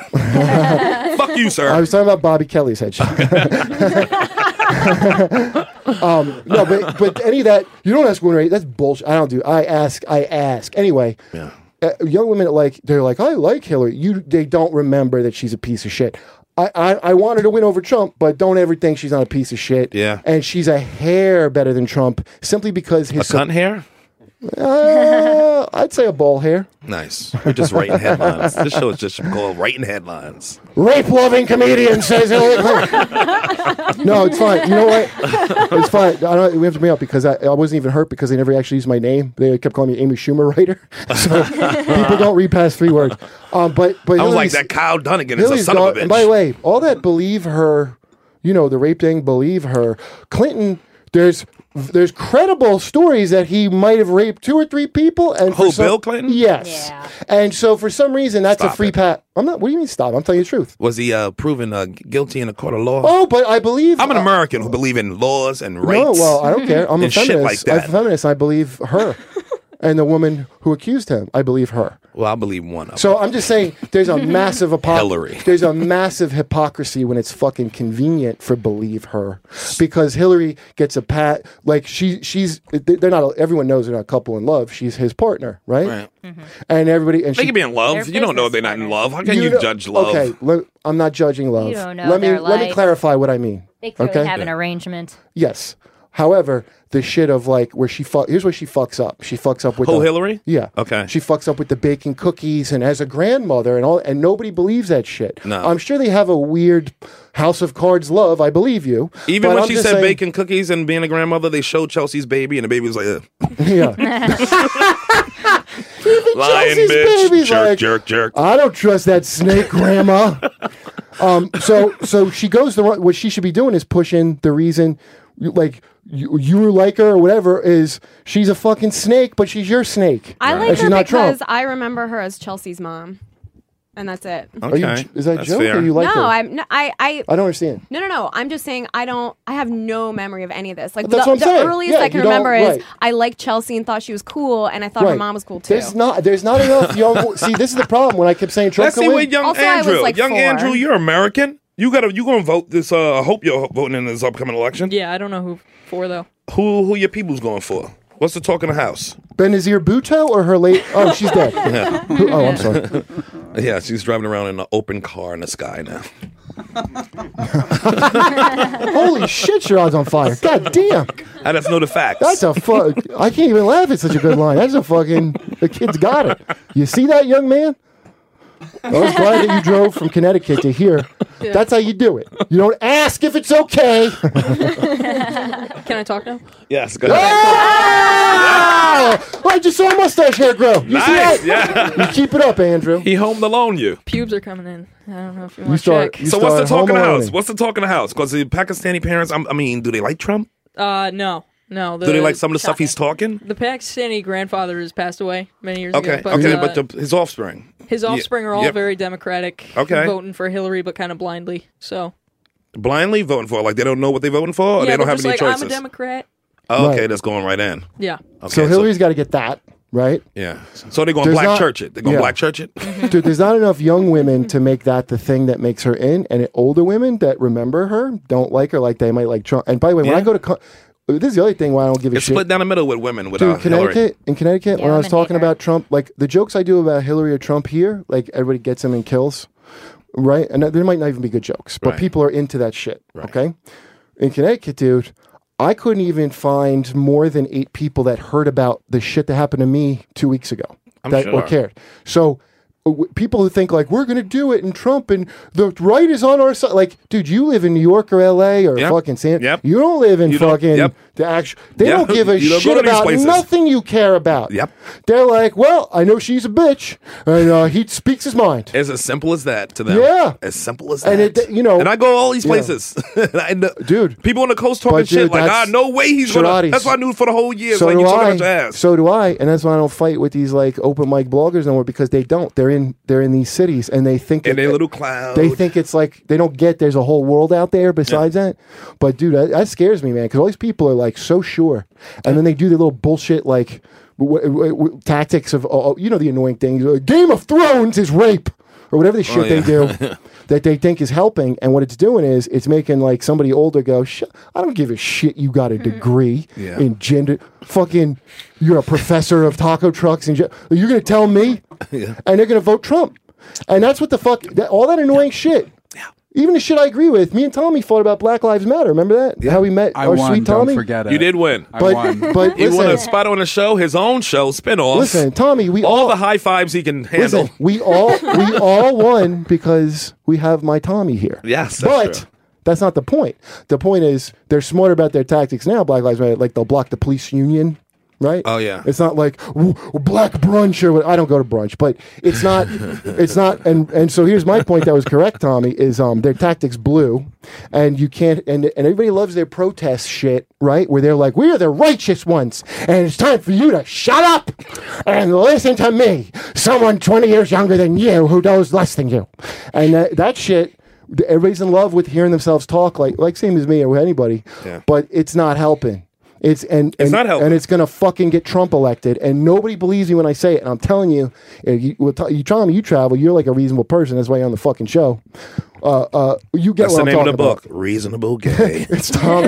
Fuck you, sir. I was talking about Bobby Kelly's headshot. No, but any of that, you don't ask women. That's bullshit. I don't do. I ask. Anyway. Yeah. Young women they're like, I like Hillary. They don't remember that she's a piece of shit. I want her to win over Trump, but don't ever think she's not a piece of shit. Yeah. And she's a hair better than Trump simply because A his cunt hair? I'd say a ball hair. Nice. We're just writing headlines. This show is just called writing headlines. Rape-loving comedian says Hillary Clinton. No, it's fine. You know what? It's fine. We have to bring it up because I wasn't even hurt because they never actually used my name. They kept calling me Amy Schumer writer. So people don't read past 3 words. But I was like, that Kyle Dunnigan is a son of a bitch. And by the way, all that believe her, the rape thing, believe her. Clinton, there's credible stories that he might have raped 2 or 3 people. And Bill Clinton? Yes. Yeah. And so for some reason, that's Stop a free it. pat. I'm not. What do you mean stop? I'm telling you the truth. Was he proven guilty in a court of law? Oh, but I believe I'm an American who believe in laws and rights. No, well, I don't care. I'm a and shit feminist. like that. I'm a feminist. I believe her, and the woman who accused him. I believe her. Well, I believe one of them. So I'm just saying, there's a massive Hillary. There's a massive hypocrisy when it's fucking convenient for believe her, because Hillary gets a pat. Like they're not. Everyone knows they're not a couple in love. She's his partner, right? Right. And everybody and They she. can be in love. They're You don't know business they're not in partners. love. How can you judge love? Okay, I'm not judging love. You don't know let me their let me life. clarify what I mean. They clearly Okay. have an arrangement. Yes. However, the shit of like where here's where she fucks up. She fucks up with Who, the, Hillary? Yeah. Okay. She fucks up with the baking cookies and as a grandmother and all, and nobody believes that shit. No. I'm sure they have a weird House of Cards love. I believe you. Even But when I'm she just said saying- baking cookies and being a grandmother, they showed Chelsea's baby, and the baby was like, yeah. lying Chelsea's bitch, baby's jerk, like, jerk, jerk. I don't trust that snake, Grandma. So she goes what she should be doing is pushing the reason, like you like her or whatever, is she's a fucking snake, but she's your snake. I And like she's her not because Trump. I remember her as Chelsea's mom, and that's it. Okay. Is that a That's joke fair. or you like her? No, I don't understand. No. I'm just saying I have no memory of any of this. Like That's what I'm the saying. earliest Yeah, I can you don't- remember is right. I liked Chelsea and thought she was cool, and I thought her Right. mom was cool too. There's not enough young. See, this is the problem when I kept saying Trump Let's can see win. what young Also, I was, Andrew. like, Young 4. Andrew, you're American. You gonna vote this. I hope you're voting in this upcoming election. Yeah, I don't know who for though. Who your people's going for? What's the talk in the house? Benazir Bhutto or her late? Oh, she's dead. Oh, I'm sorry. Yeah, she's driving around in an open car in the sky now. Holy shit, your odds on fire. God damn. I just know the facts. That's a fuck. I can't even laugh at such a good line. That's a fucking. The kid's got it. You see that, young man? I was glad that you drove from Connecticut to here. Yeah. That's how you do it. You don't ask if it's okay. Can I talk now? Yes, go ahead. Ah! Oh, I just saw a mustache hair grow. You see Nice, that? yeah. You keep it up, Andrew. He home alone you. Pubes are coming in. I don't know if you You want to start. check. You So what's the start talk in the house? homeowning. What's the talk in the house? Because the Pakistani parents, I mean, do they like Trump? No. Do they like some of the stuff he's talking? The Pakistani grandfather has passed away many years Okay, ago. okay, uh, but his offspring. his offspring are all Yep. very democratic. Okay. Voting for Hillary, but kind of blindly. So Blindly voting for, like they don't know what they're voting for, or yeah, they don't they're have just any like choices. I'm a Democrat. Oh, okay, Right. that's going right in. Yeah. Okay, So Hillary's got to get that right. yeah. So they're going There's black not- church it. They're going yeah. black church it. Dude, there's not enough young women to make that the thing that makes her in, and older women that remember her don't like her like they might like Trump. And by the way, when Yeah. I go to, this is the other thing why I don't give a It's shit. split down the middle with women. With Dude, Hillary. in Connecticut, Yeah, when I was women hate talking her. about Trump, like the jokes I do about Hillary or Trump here, like everybody gets them and kills, right? And there might not even be good jokes, but Right. people are into that shit. Right. Okay, in Connecticut, dude, I couldn't even find more than 8 people that heard about the shit that happened to me 2 weeks ago I'm that sure. or cared. So. People who think like we're gonna do it and Trump and the right is on our side, like, dude, you live in New York or L.A. or Yep. fucking San. Yep. You don't live in You don't- fucking yep. the actual. They Yep. don't give a You don't go shit to these about places. nothing you care about. Yep. They're like, well, I know she's a bitch, and he speaks his mind. It's as simple as that to them. Yeah. As simple as that. And it, you know, And I go all these yeah. places. And I know, Dude. people on the coast talking But, dude, shit like, that's- no way he's going to. Shiratis. That's why I knew for the whole year. It's so like, do you talking I. about your ass. So do I, and that's why I don't fight with these like open mic bloggers no more because they don't. They're in these cities and they think In their little cloud. They think it's like they don't get there's a whole world out there besides that. But dude, that scares me, man, because all these people are like so sure, and then they do their little bullshit like tactics of the annoying things. Game of Thrones is rape or whatever the shit they do that they think is helping, and what it's doing is it's making like somebody older go, I don't give a shit. You got a degree Yeah. in gender. Fucking, you're a professor of taco trucks, and you're gonna tell me, Yeah. and they're gonna vote Trump. And that's what the fuck, all that annoying shit. Even the shit I agree with. Me and Tommy fought about Black Lives Matter. Remember that? How we met I our won. sweet Tommy? Don't forget it. You did win. I But won. but He won a listen, spot on the show, his own show, spinoff. listen, Tommy, we all all the high fives he can handle. listen, we all won because we have my Tommy here. Yes, that's but true. that's not the point. The point is they're smarter about their tactics now. Black Lives Matter, like they'll block the police union. Right? Oh, yeah. It's not like black brunch or what. I don't go to brunch, but it's not. It's not. And so here's my point. That was correct, Tommy. Is their tactics blew, and you can't. And everybody loves their protest shit, right? Where they're like, we are the righteous ones, and it's time for you to shut up and listen to me, someone 20 years younger than you who knows less than you, and that shit. Everybody's in love with hearing themselves talk, like same as me or anybody, but it's not helping. It's not helping. And it's gonna fucking get Trump elected, and nobody believes me when I say it. And I'm telling you, you travel. You're like a reasonable person. That's why you're on the fucking show. You get That's what the I'm name of the talking book, about. Reasonable Gay. It's Tommy.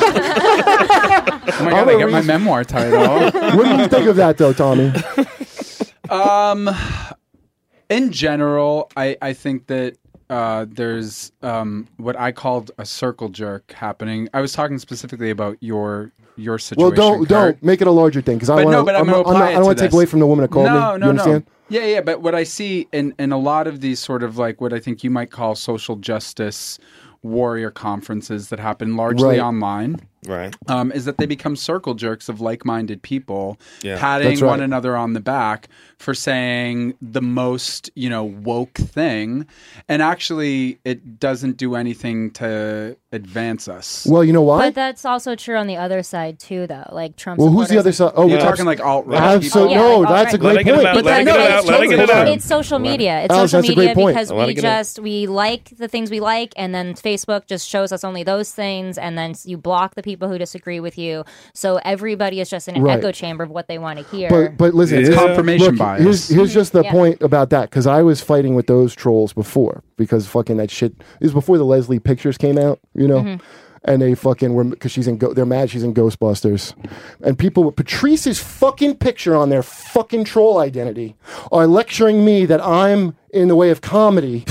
Oh my God, I get my memoir title. What do you think of that, though, Tommy? In general, I think that there's what I called a circle jerk happening. I was talking specifically about your situation. Well, don't Kurt. make it a larger thing because I But want no, but I'm gonna apply I don't it want to to take this. away from the woman that called me. No, You understand? Yeah. But what I see in a lot of these sort of like what I think you might call social justice warrior conferences that happen largely Right. online. Right. Is that they become circle jerks of like-minded people, Yeah. patting That's right. one another on the back for saying the most, woke thing, and actually it doesn't do anything to advance us. Well, you know why? But that's also true on the other side too, though. Like Trump. Well, who's the other side? Oh, You're we're talking like alt-right Absolutely. Yeah, No, like that's a alt-right. Let her great get it point. out. Let her get it out. Let her get it out. It's social media. It's Alice, social that's a media great point. because Let her we get it out. we like the things we like, and then Facebook just shows us only those things, and then you block the people who disagree with you. So everybody is just in an Right. echo chamber of what they want to hear. But listen, It's this- confirmation look, bias. Here's just the Yeah. point about that because I was fighting with those trolls before because fucking that shit it was before the Leslie pictures came out, and they fucking were because they're mad she's in Ghostbusters, and people with Patrice's fucking picture on their fucking troll identity are lecturing me that I'm in the way of comedy.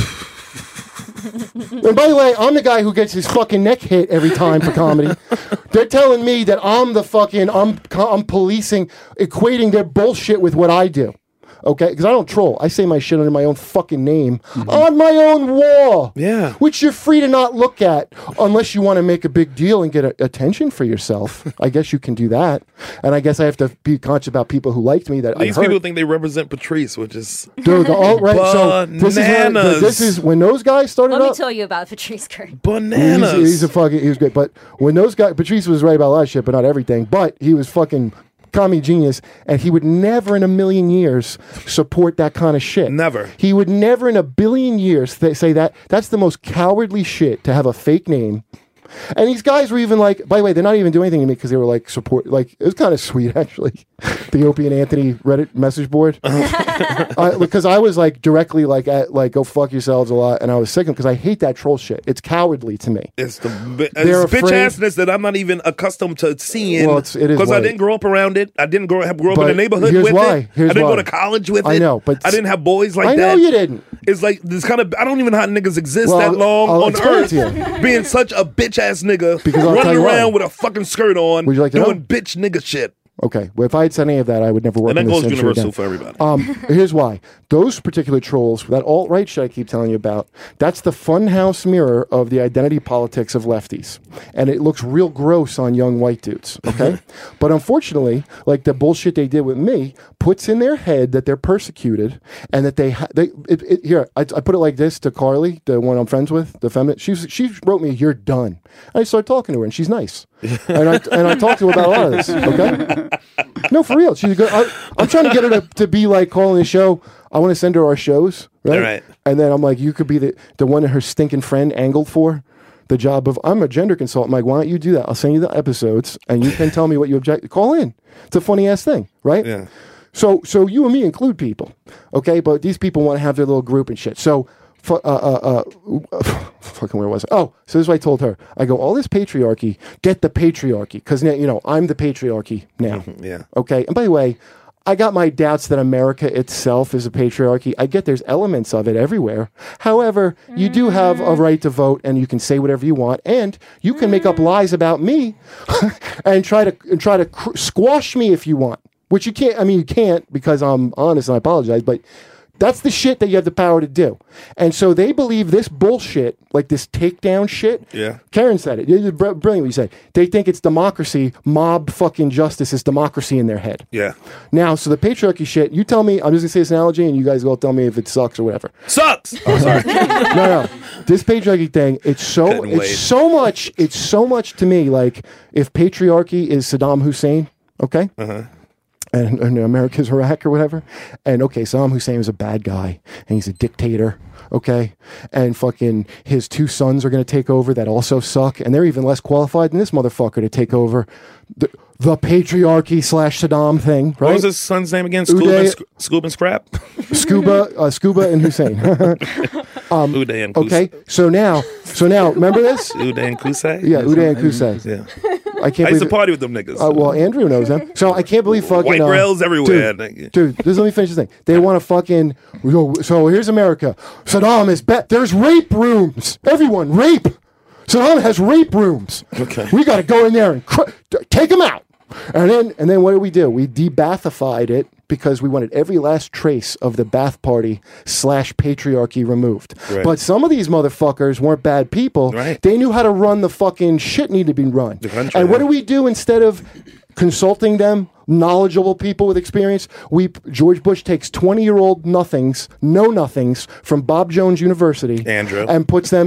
And by the way, I'm the guy who gets his fucking neck hit every time for comedy. They're telling me that I'm the fucking I'm policing, equating their bullshit with what I do. Okay, because I don't troll. I say my shit under my own fucking name on my own wall. Yeah. Which you're free to not look at unless you want to make a big deal and get attention for yourself. I guess you can do that. And I guess I have to be conscious about people who liked me that These I hurt. people think they represent Patrice, which is Dude, the alt-right. So Bananas. this is when those guys started Let me up. tell you about Patrice Kurt. bananas. He's great. But when those guys, Patrice was right about a lot of shit, but not everything. But he was fucking comedy genius, and he would never in a million years support that kind of shit. Never. He would never in a billion years say that. That's the most cowardly shit to have a fake name. And these guys were even like, by the way, they're not even doing anything to me because they were like support. Like it was kind of sweet actually. The Opie and Anthony Reddit message board, because I was like directly like at like go fuck yourselves a lot, and I was sick of because I hate that troll shit. It's cowardly to me. It's the They're bitch afraid- assness that I'm not even accustomed to seeing. Well, it is because I what didn't grow up around it. I didn't grow up in But the neighborhood here's with why. it. Here's I didn't why. go to college with it. I know, but I didn't have boys like I that. know you didn't. It's like this kind of. I don't even know how niggas exist Well, that long I'll on explain it Earth, to you. being such a bitch ass nigga, Because I'll tell running you why. around with a fucking skirt on, Would you like to doing know? bitch nigga shit. Okay, well, if I had said any of that, I would never work And that in this goes industry universal again. for everybody. Here's why. Those particular trolls, that alt-right shit I keep telling you about, that's the funhouse mirror of the identity politics of lefties. And it looks real gross on young white dudes, okay? But unfortunately, like the bullshit they did with me puts in their head that they're persecuted and that here, I put it like this to Carly, the one I'm friends with, the feminist. She wrote me, "You're done." I started talking to her and she's nice. And I talked to her about a lot of this, okay? No, for real. She's good. I'm trying to get her to be like calling the show. I want to send her our shows, right? Right. And then I'm like, you could be the one that her stinking friend angled for. The job of, I'm a gender consultant. I'm like, why don't you do that? I'll send you the episodes and you can tell me what you object. Call in. It's a funny ass thing, right? Yeah. So you and me include people, okay? But these people want to have their little group and shit. So, fucking where was I? Oh, so this is what I told her. I go, all this patriarchy, get the patriarchy. Because, I'm the patriarchy now. Yeah. Okay? And by the way, I got my doubts that America itself is a patriarchy. I get there's elements of it everywhere. However, you do have a right to vote, and you can say whatever you want, and you can make up lies about me and try to squash me if you want. Which you can't. I mean, you can't because I'm honest, and I apologize, but. That's the shit that you have the power to do. And so they believe this bullshit, like this takedown shit. Yeah. Karen said it. It's brilliant what you said. They think it's democracy. Mob fucking justice is democracy in their head. Yeah. Now, so the patriarchy shit, you tell me, I'm just going to say this analogy, and you guys will tell me if it sucks or whatever. Sucks! Oh, sorry. No. This patriarchy thing, it's so much to me like if patriarchy is Saddam Hussein, okay? Uh-huh. And America's Iraq or whatever. And okay, Saddam Hussein is a bad guy and he's a dictator. Okay. And fucking his 2 sons are going to take over that also suck. And they're even less qualified than this motherfucker to take over the patriarchy / Saddam thing. Right? What was his son's name again? Scoob and Scrap? Scuba and Hussein. Uday and Qusay. Okay. So now, remember this? Uday and Qusay? Yeah, Uday and Qusay. Yeah. I can't I used to believe party with them niggas. well, Andrew knows them. So I can't believe fucking... White rails everywhere. Dude, just let me finish this thing. They want to fucking... So here's America. Saddam is... There's rape rooms. Everyone, rape. Saddam has rape rooms. Okay. We got to go in there and take him out. And then what do? We de-Baathified it because we wanted every last trace of the Baath Party / patriarchy removed. Right. But some of these motherfuckers weren't bad people. Right. They knew how to run the fucking shit needed to be run. The country, and what do we do instead of consulting them, knowledgeable people with experience? George Bush takes 20-year-old know-nothings from Bob Jones University, Andrew, and puts them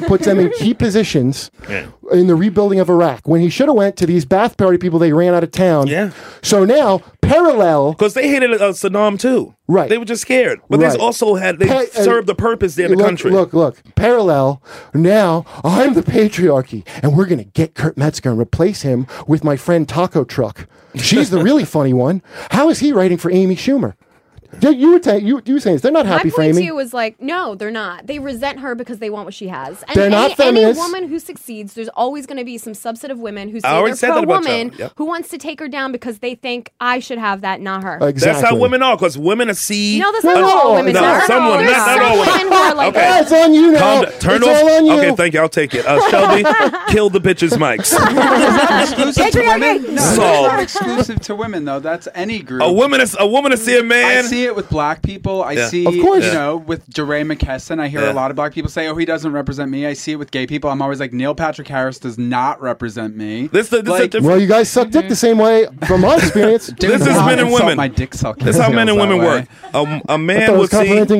in key positions in the rebuilding of Iraq. When he should have went to these Baath Party people, they ran out of town. Yeah. So now parallel, because they hated Saddam too. Right. They were just scared, but Right. they also served the purpose there in the country. Look. Parallel. Now I'm the patriarchy, and we're gonna get Kurt Metzger and replace him with my friend Taco Truck. She's the really funny one. How is he writing for Amy Schumer? You were saying this. They're not happy My for point Amy. to you was like, no, they're not. They resent her because they want what she has. And They're not any feminists. woman who succeeds, there's always going to be some subset of women who say I already they're said that about pro-woman y'all. Yep. who wants to take her down because they think I should have that, not her. Exactly. That's how women are, because women are see. No, that's not all women. No, There's some women, there's not some all women. women who are like, Okay. It's on you now. Calm down. Turn it's off. all on you. Okay, thank you. I'll take it. Shelby, kill the bitches' mics. Exclusive to women? No, Solved. it's not exclusive to women though. That's any group. A woman to see a man. I see it with black people. I see, Of course. you know, with DeRay McKesson. I hear a lot of black people say, "Oh, he doesn't represent me." I see it with gay people. I'm always like, Neil Patrick Harris does not represent me. This is a different. Well, you guys suck dick the same way from my experience. This is men and women. My dick sucking. This is how men and women work. A man will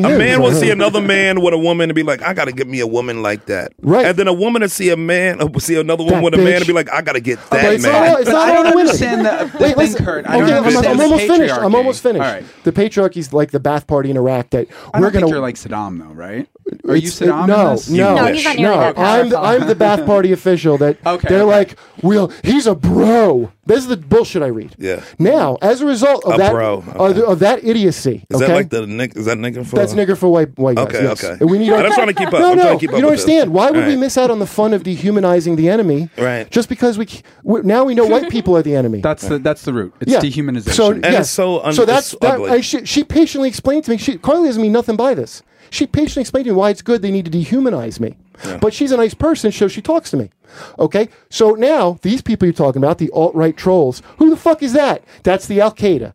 see another man with a woman and be like, I gotta get me a woman like that. Right. And then a woman to see another woman That with a man bitch. and be like, I gotta get But that it's man. not, it's But not I all don't the women. understand the Wait, thing, listen. Kurt. I don't Okay, understand I'm the almost finished. patriarchy. I'm almost finished. All right. The patriarchy's like the Baath Party in Iraq that I we're don't think gonna. you're like Saddam though, right? Are you Saddam? No, in this? no, No, he's not nearly that powerful. I'm the Baath Party official that Okay, they're okay. like, he's a bro. This is the bullshit I read. Yeah. Now, as a result of A that, bro, okay. of that idiocy, Is okay? that like the nick? Is that nigger for? That's nigger for white guys. Okay, yes. okay. And we need. I'm just trying to keep up. No, I'm trying to keep up you don't with this. understand. Why would All we right. miss out on the fun of dehumanizing the enemy? Right. Just because now we know white people are the enemy. That's the root. It's dehumanization. So, And yes. it's so so that's it's ugly. she patiently explained to me. Carly doesn't mean nothing by this. She patiently explained to me why it's good they need to dehumanize me. Yeah. But she's a nice person, so she talks to me. Okay? So now, these people you're talking about, the alt-right trolls, who the fuck is that? That's the Al-Qaeda.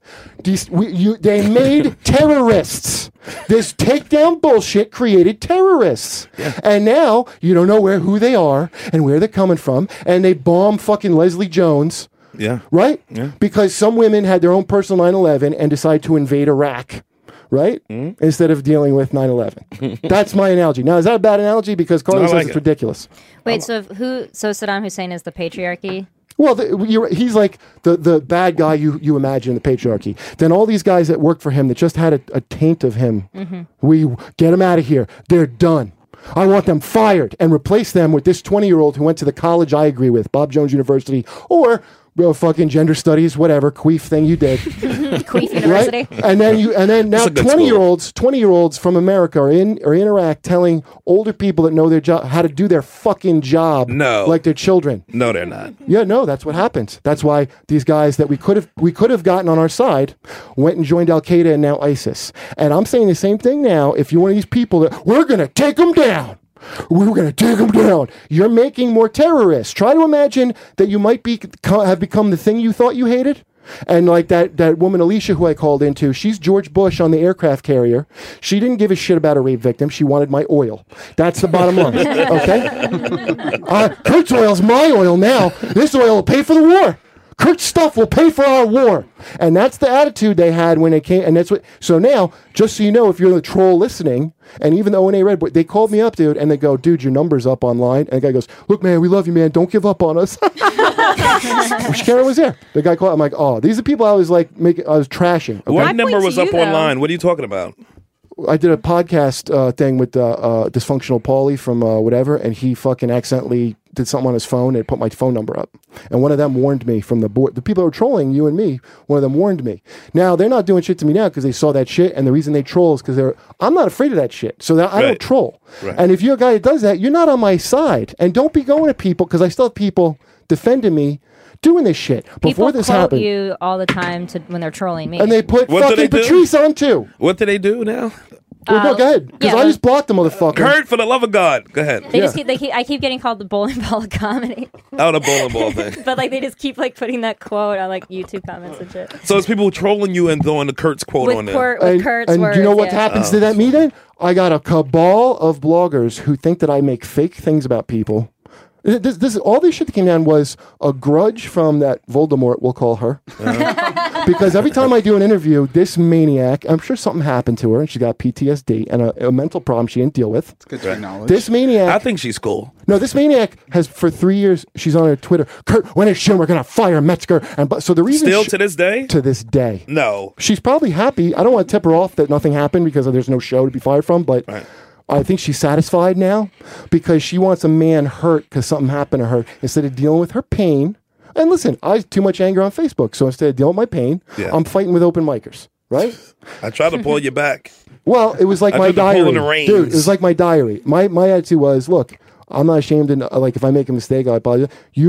They made terrorists. This takedown bullshit created terrorists. Yeah. And now, you don't know who they are and where they're coming from, and they bomb fucking Leslie Jones. Yeah. Right? Yeah. Because some women had their own personal 9/11 and decided to invade Iraq. Right? Instead of dealing with 9/11. That's my analogy. Now, is that a bad analogy? Because Carly I says like it's it. ridiculous. Wait, so Saddam Hussein is the patriarchy? Well, he's like the bad guy you imagine in the patriarchy. Then all these guys that worked for him that just had a taint of him, we get them out of here. They're done. I want them fired and replace them with this 20-year-old who went to the college I agree with, Bob Jones University, or fucking gender studies, whatever queef thing you did, Queef University. right? And then now That's a good 20-year-olds from America are in Iraq telling older people that know their job how to do their fucking job, No. like their children. No, they're not. Yeah, no, that's what happens. That's why these guys that we could have gotten on our side went and joined Al Qaeda and now ISIS. And I'm saying the same thing now. If you're one of these people that we're gonna take them down. We're going to take them down. You're making more terrorists. Try to imagine that you might have become the thing you thought you hated. And like that woman, Alicia, who I called into, she's George Bush on the aircraft carrier. She didn't give a shit about a rape victim. She wanted my oil. That's the bottom line. Okay? Kurt's oil's my oil now. This oil will pay for the war. Kurt's stuff will pay for our war. And that's the attitude they had when they came. And that's what. So now, just so you know, if you're the troll listening, and even the O&A Red Boy, they called me up, dude, and they go, dude, your number's up online. And the guy goes, look, man, we love you, man. Don't give up on us. Karen was there. The guy called. I'm like, oh, these are people I was like I was trashing. Okay? What I number point was to up you, though. online? What are you talking about? I did a podcast thing with Dysfunctional Paulie from whatever, and he fucking accidentally did something on his phone and put my phone number up. And one of them warned me from the board. The people who were trolling you and me, one of them warned me. Now, they're not doing shit to me now because they saw that shit, and the reason they troll is because I'm not afraid of that shit. So that I don't Right. troll. Right. And if you're a guy that does that, you're not on my side. And don't be going at people, because I still have people defending me doing this shit. People Before this quote happened. you all the time when they're trolling me. And they put What do fucking they do? Patrice on too. What do they do now? Well, no, go ahead. Because yeah, I just blocked the motherfucker. Kurt, for the love of God. Go ahead. They Yeah. just I keep getting called the bowling ball of comedy, Oh, the bowling ball thing. but like they just keep like putting that quote on like YouTube comments and shit. So it's people trolling you and throwing the Kurt's quote on there. With Kurt's and words. you know what yeah. happens to that meeting? I got a cabal of bloggers who think that I make fake things about people. This all this shit that came down was a grudge from that Voldemort, we'll call her. Because every time I do an interview, this maniac, I'm sure something happened to her and she got PTSD and a mental problem she didn't deal with. It's good to acknowledge. This maniac, I think she's cool. no, this maniac has for 3 years, she's on her Twitter, Kurt, when is Schumer going to fire Metzger? So the reason Still to this day? to this day. No. She's probably happy. I don't want to tip her off that nothing happened because there's no show to be fired from, but Right. I think she's satisfied now because she wants a man hurt because something happened to her instead of dealing with her pain. And listen, I have too much anger on Facebook, so instead of dealing with my pain, Yeah. I'm fighting with open micers, right? I tried to pull you back. Well, it was like I my took the pull diary, in the reins. dude. It was like my diary. My attitude was, look, I'm not ashamed, and like if I make a mistake, I apologize.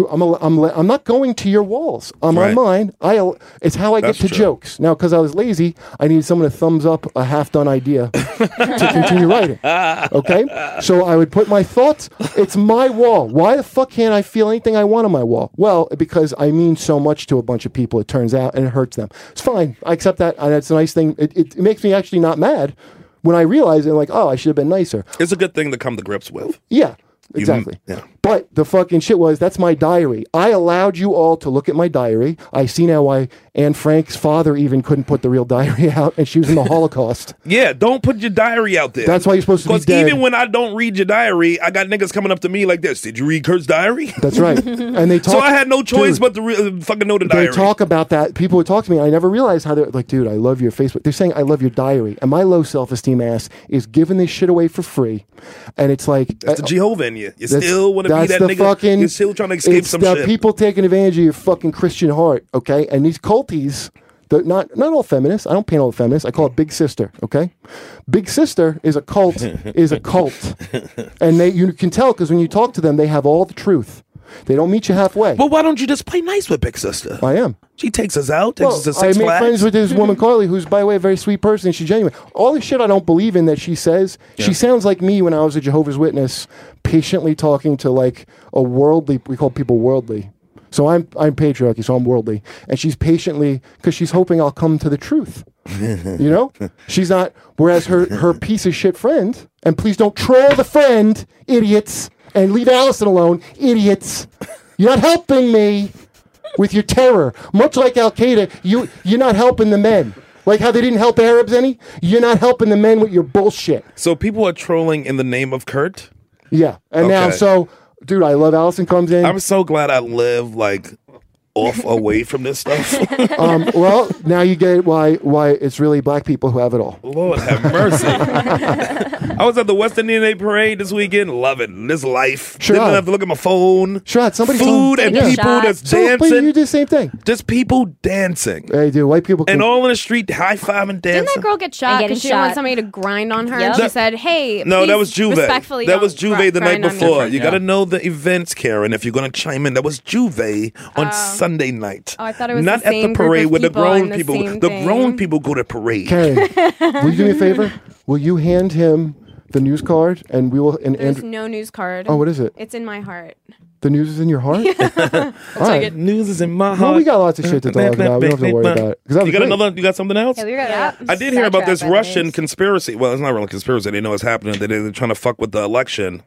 I'm not going to your walls. I'm Right. on mine. It's how I That's get to true. jokes. Now, because I was lazy, I needed someone to thumbs up a half-done idea to continue writing. Okay, so I would put my thoughts. It's my wall. Why the fuck can't I feel anything I want on my wall? Well, because I mean so much to a bunch of people. It turns out, and it hurts them. It's fine. I accept that, and it's a nice thing. It makes me actually not mad when I realize it. Like, oh, I should have been nicer. It's a good thing to come to grips with. Yeah, exactly. Yeah. But the fucking shit was, that's my diary. I allowed you all to look at my diary. I see now why Anne Frank's father even couldn't put the real diary out, and she was in the Holocaust. Yeah, don't put your diary out there. That's why you're supposed to be Because dead. even when I don't read your diary, I got niggas coming up to me like this. Did you read Kurt's diary? That's right. And they talk. So I had no choice Dude, but to fucking know the They diary. talk about that. People would talk to me. And I never realized how they're like, dude, I love your Facebook. They're saying, I love your diary. And my low self-esteem ass is giving this shit away for free. And it's like, That's the Jehovah in you. You that's- still want to be that's that the nigga. fucking- You're still trying to escape it's some the shit. people taking advantage of your fucking Christian heart, okay? And these culties, not all feminists. I don't paint all the feminists. I call it Big Sister, okay? Big Sister is a cult, and you can tell because when you talk to them, they have all the truth. They don't meet you halfway. Well, why don't you just play nice with Big Sister? I am. She takes us out, takes us to I Six made Flags. friends with this woman Carly, who's by the way a very sweet person. She's genuine. All the shit I don't believe in that she says, she sounds like me when I was a Jehovah's Witness, patiently talking to like a worldly. We call people worldly. So I'm patriarchy, so I'm worldly, and she's patiently because she's hoping I'll come to the truth. You know, she's not. Whereas her piece of shit friend, and please don't troll the friend, idiots, and leave Allison alone, idiots. You're not helping me with your terror. Much like Al Qaeda, you're not helping the men. Like how they didn't help Arabs any. You're not helping the men with your bullshit. So people are trolling in the name of Kurt? Yeah, and now Okay. so. Dude, I love Allison comes in. I'm so glad I live like off away from this stuff? Well, now you get why it's really black people who have it all. Lord have mercy. I was at the West Indian Day Parade this weekend, loving this life. Sure. Didn't have to look at my phone. Sure, somebody Food and Take a people shot. that's So, but you dancing. do the same thing. Just people dancing. They do. White people can. And all in the street, high-fiving, dancing. Didn't that girl get shot getting because she didn't want shot. somebody to grind on her? Yep. And she said, "Hey, No, please that was Juve. Respectfully, That was don't Juve the night grind on me." before. You Yeah. got to know the events, Karen. If you're going to chime in, that was Juve on Sunday night. Oh, I thought it was not the at same the group parade of with the people grown in the people. same The thing. grown people go to parade. Karen, will you do me a favor? Will you hand him the news card and we will? There's no news card. Oh, what is it? It's in my heart. The news is in your heart. All right. News is in my heart. Well, we got lots of shit to talk about. We don't have to worry about it. 'Cause that was You got great. another? You got something else? Yeah, we got Yeah. I did hear about this sidetracked by the Russian news. conspiracy. Well, it's not really a conspiracy. They know it's happening. They're trying to fuck with the election,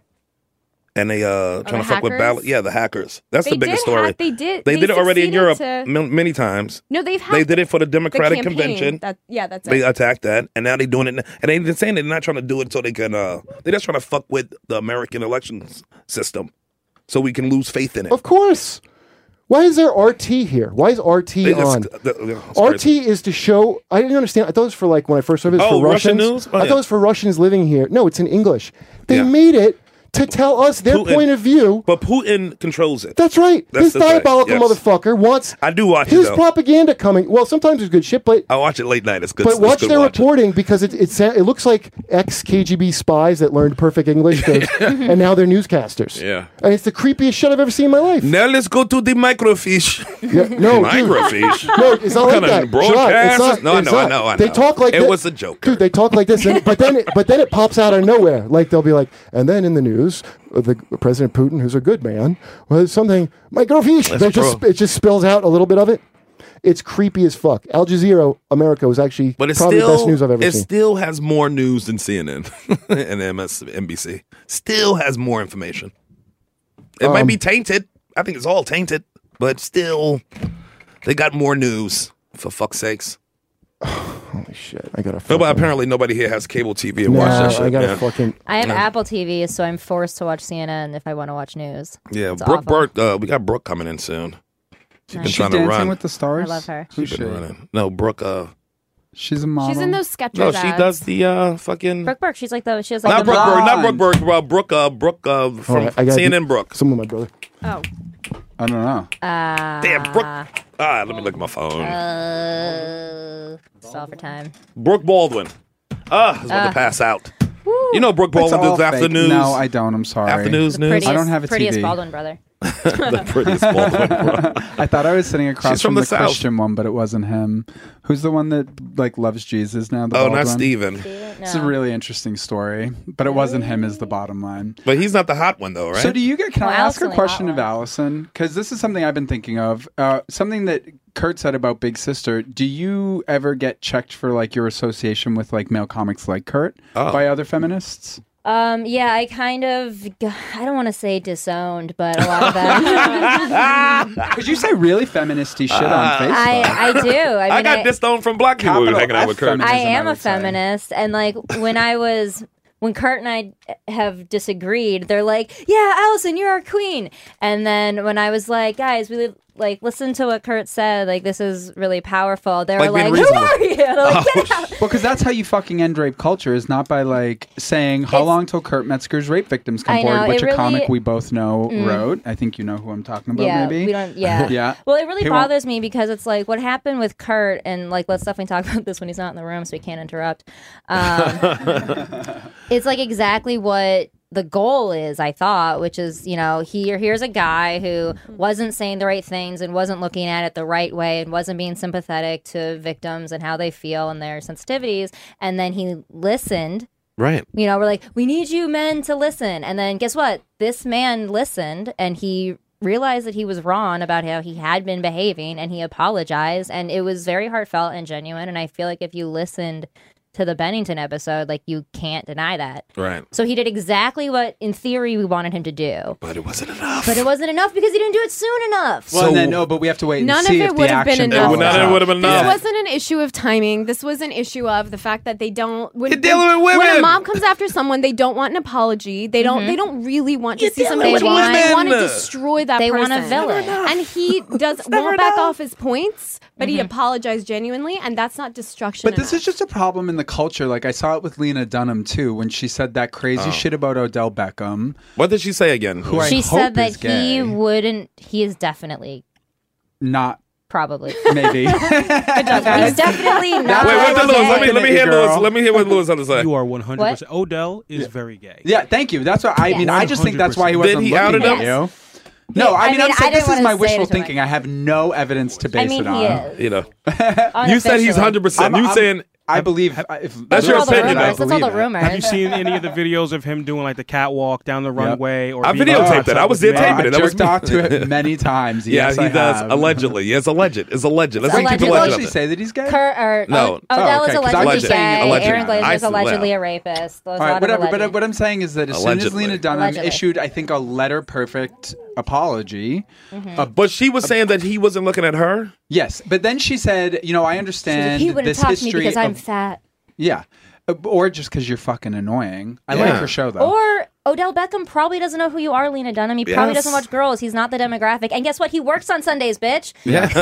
and they trying the to fuck with hackers? ballot. Yeah, the hackers. That's They the biggest did story. hack- they did. They They did it already in Europe succeeded to- many times. No, they've They hacked did it for the the Democratic campaign. convention. That's They it. attacked that, and now they're doing it. And they're saying they're not trying to do it so they can. They're just trying to fuck with the American elections system, so we can lose faith in it. Of course. Why is there RT here? Why is RT They just- on? it's RT crazy. is to show. I didn't understand. I thought it was for like when I first heard it was Oh, for Russian Russians. news? Oh, I yeah. thought it was for Russians living here. No, it's in English. They Yeah. made it to tell us their Putin- point of view. But Putin controls it. That's right. That's This the thing, diabolical yes. motherfucker wants I do watch it his though. propaganda coming. Well, sometimes there's good shit, but I watch it late night. It's good. but it's watch good their watching. reporting because it looks like ex KGB spies that learned perfect English and now they're newscasters. Yeah. And it's the creepiest shit I've ever seen in my life. Now let's go to the microfiche. Yeah, no, dude. Microfiche. No, it's not What like kind of that. Sharad, it's broadcast? No, I it's know, I not. know, I They know. talk like It that. was a joke. Dude, they talk like this, but then it pops out of nowhere. Like they'll be like, and then in the news, the President Putin, who's a good man, was something microfiche. It just spills out a little bit of it. It's creepy as fuck. Al Jazeera America was actually But it's probably still the best news I've ever it seen. still has more news than CNN and MSNBC. Still has more information. It might be tainted. I think it's all tainted, but still, they got more news. For fuck's sakes. Holy shit! I gotta. No, fucking- but apparently nobody here has cable TV and No, watch that shit. I gotta man. fucking. I have Apple TV, so I'm forced to watch CNN if I want to watch news. Yeah, It's Brooke awful. Burke. We got Brooke coming in soon. She's been Nice. trying to Dancing run. with the Stars. I love her. Who's She's she? been running. No, Brooke. She's a model. She's in those sketches. No, she does the fucking. Brooke Burke, she has like Not the Brooke mom. Burke. Not Brooke Burke. Brooke from All right, I gotta CNN. do Brooke. Some with my brother. Oh, I don't know. Damn, Brooke. Let me look at my phone. Stall for time. Brooke Baldwin. I was about to pass out. You know Brooke It's Baldwin all does after fake. news. No, I don't. I'm sorry. After news. Prettiest, I don't have a prettiest TV. Baldwin brother. The prettiest Baldwin. Bro. I thought I was sitting across She's from the South. Christian one, but it wasn't him. Who's the one that like loves Jesus now? The Oh, bald not one? Steven. It's a really interesting story, but it wasn't him is the bottom line. But he's not the hot one though, right? So do you get? Can Well, I ask a Allison, question hot of one. Allison? Because this is something I've been thinking of. Something that Kurt said about Big Sister. Do you ever get checked for like your association with like male comics like Kurt by other feminists? Yeah, I kind of, I don't want to say disowned, but a lot of them. Because you say really feministy shit on Facebook. I do. I I mean, got disowned from black people Capital hanging out with F Kurt. feminism. I am I a would say. feminist, and like when Kurt and I have disagreed, they're like, "Yeah, Allison, you're our queen." And then when I was like, "Guys, we like listen to what Kurt said. Like this is really powerful." They were Like being like, "Who reasonable. are you?" And I'm like, "Get out!" Well, because that's how you fucking end rape culture is not by like saying how long till Kurt Metzger's rape victims come I forward, know, which it a comic really- we both know wrote. I think you know who I'm talking about. Yeah, maybe we don't. Yeah, Yeah. Well, it really He won't- bothers me because it's like what happened with Kurt, and like let's definitely talk about this when he's not in the room, so we can't interrupt. It's like exactly what the goal is, I thought, which is, you know, here's a guy who wasn't saying the right things and wasn't looking at it the right way and wasn't being sympathetic to victims and how they feel and their sensitivities, and then he listened. Right. You know, we're like, we need you men to listen. And then guess what? This man listened and he realized that he was wrong about how he had been behaving and he apologized. And it was very heartfelt and genuine. And I feel like if you listened to the Bennington episode. Like, you can't deny that. Right. So he did exactly what, in theory, we wanted him to do. But it wasn't enough. But it wasn't enough because he didn't do it soon enough. Well, no, but we have to wait and None see of if it the would have been action enough. follows None of it up. would have been This enough. wasn't an issue of timing. This was an issue of the fact that they don't. When, You're dealing with When women. a mom comes after someone, they don't want an apology. They don't. They don't really want to see somebody with change. They want to women. destroy that They person. want a villain. and he won't back off his points. But he apologized genuinely, and that's not destruction. But this is just a problem in the culture. Like, I saw it with Lena Dunham, too, when she said that crazy shit about Odell Beckham. What did she say again? Who I She hope said that is gay. he wouldn't. He is definitely, Not, probably. maybe. He's definitely not. Wait, what did Lewis? gay. Let me hear Girl. Lewis. Let me hear what Lewis had to say. You are 100%. Odell is very gay. Yeah, thank you. That's what I mean. I just think that's why he 100%. wasn't Did he looking outed at him? you. No, I mean, I'm I saying this didn't is my wanna say wishful it too much. thinking. I have no evidence to base I mean, it on. he is. You know, you said he's Unofficially. 100%. You saying I believe That's your all the opinion, rumors. though. That's all the rumors. Have you seen any of the videos of him doing like the catwalk down the runway? Or I being videotaped outside it. I was there with men? taping it. That was jerked off to it many times. Yeah, Yes, he I does. have. Allegedly. Yes, alleged. It's alleged. Let's keep Allegedly. the People legend actually up say that he's gay. No. Odell okay, is 'cause I was allegedly just saying gay. allegedly. Aaron Glazer I is see, allegedly yeah. a rapist. There's All a right, lot whatever. of But what I'm saying is that as soon as Allegedly. Lena Dunham Allegedly. issued, I think, a letter perfect apology. But she was saying that he wasn't looking at her. Yes, but then she said, you know, I understand he wouldn't this talk to me history because I'm of- fat. Yeah. Or just because you're fucking annoying. I Yeah. like her show, though. Or Odell Beckham probably doesn't know who you are, Lena Dunham. He probably Yes. doesn't watch girls. He's not the demographic. And guess what? He works on Sundays, bitch.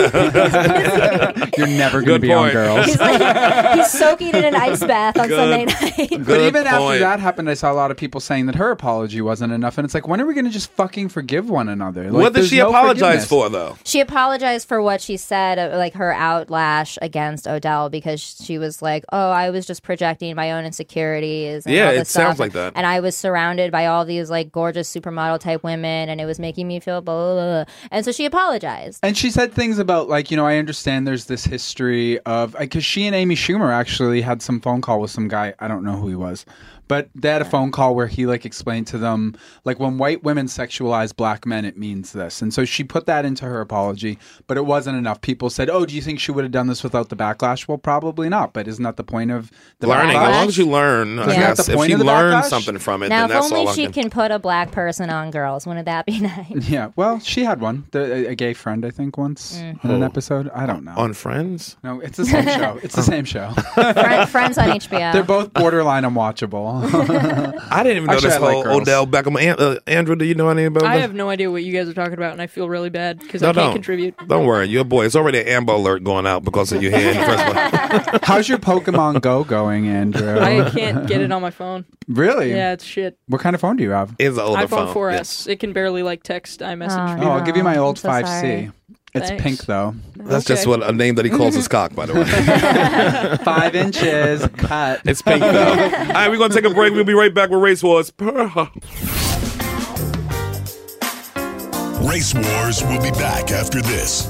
You're never going to Good be on point. Girls. He's like he's soaking in an ice bath on Sunday night. But Good even after point. that happened, I saw a lot of people saying that her apology wasn't enough. And it's like, when are we going to just fucking forgive one another? Like, What did there's she no apologize forgiveness. for, though? She apologized for what she said, like her outlash against Odell, because she was like, "Oh, I was just projecting my own insecurities." And Yeah, all it this sounds stuff. like that. And I was surrounded by all these like gorgeous supermodel type women, and it was making me feel blah, blah, blah. And so she apologized. And she said things about, like, you know, I understand there's this history of, because she and Amy Schumer actually had some phone call with some guy. I don't know who he was. But they had a phone call where he, like, explained to them, like, when white women sexualize black men, it means this. And so she put that into her apology, but it wasn't enough. People said, oh, do you think she would have done this without the backlash? Well, probably not. But isn't that the point of the Learning. backlash? As long as you learn, I Yeah. guess. Isn't that the If point she of the learns backlash? something from it, Now, then if that's only all I she can put a black person on girls, wouldn't that be nice? Yeah, well, she had one. A gay friend, I think, once in an episode. I don't know. On Friends? No, it's the same show. It's the same show. Friends on HBO. They're both borderline unwatchable. I didn't even know Actually, this I like whole girls. Odell Beckham. Andrew, do you know anything about I this? have no idea what you guys are talking about, and I feel really bad because No, I can't don't. contribute. Don't worry. Your boy. It's already an Amber Alert going out because of you here in the first place. How's your Pokemon Go going, Andrew? I can't get it on my phone. Really? Yeah, it's shit. What kind of phone do you have? It's an older iPhone phone. 4S. It can barely like text iMessage. Oh, I'll give you my old I'm so 5C. sorry. It's Thanks. pink, though. That's just Okay. what a name that he calls his cock, by the way. 5 inches. Cut. It's pink, though. All right, we're going to take a break. We'll be right back with Race Wars. Race Wars will be back after this.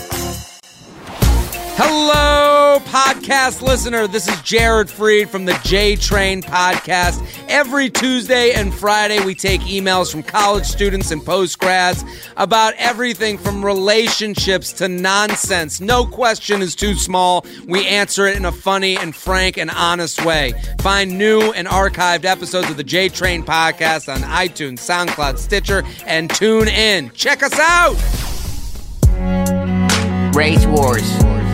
Hello, podcast listener. This is Jared Freed from the J Train podcast. Every Tuesday and Friday, we take emails from college students and post-grads about everything from relationships to nonsense. No question is too small. We answer it in a funny and frank and honest way. Find new and archived episodes of the J Train podcast on iTunes, SoundCloud, Stitcher, and tune in. Check us out! Race Wars.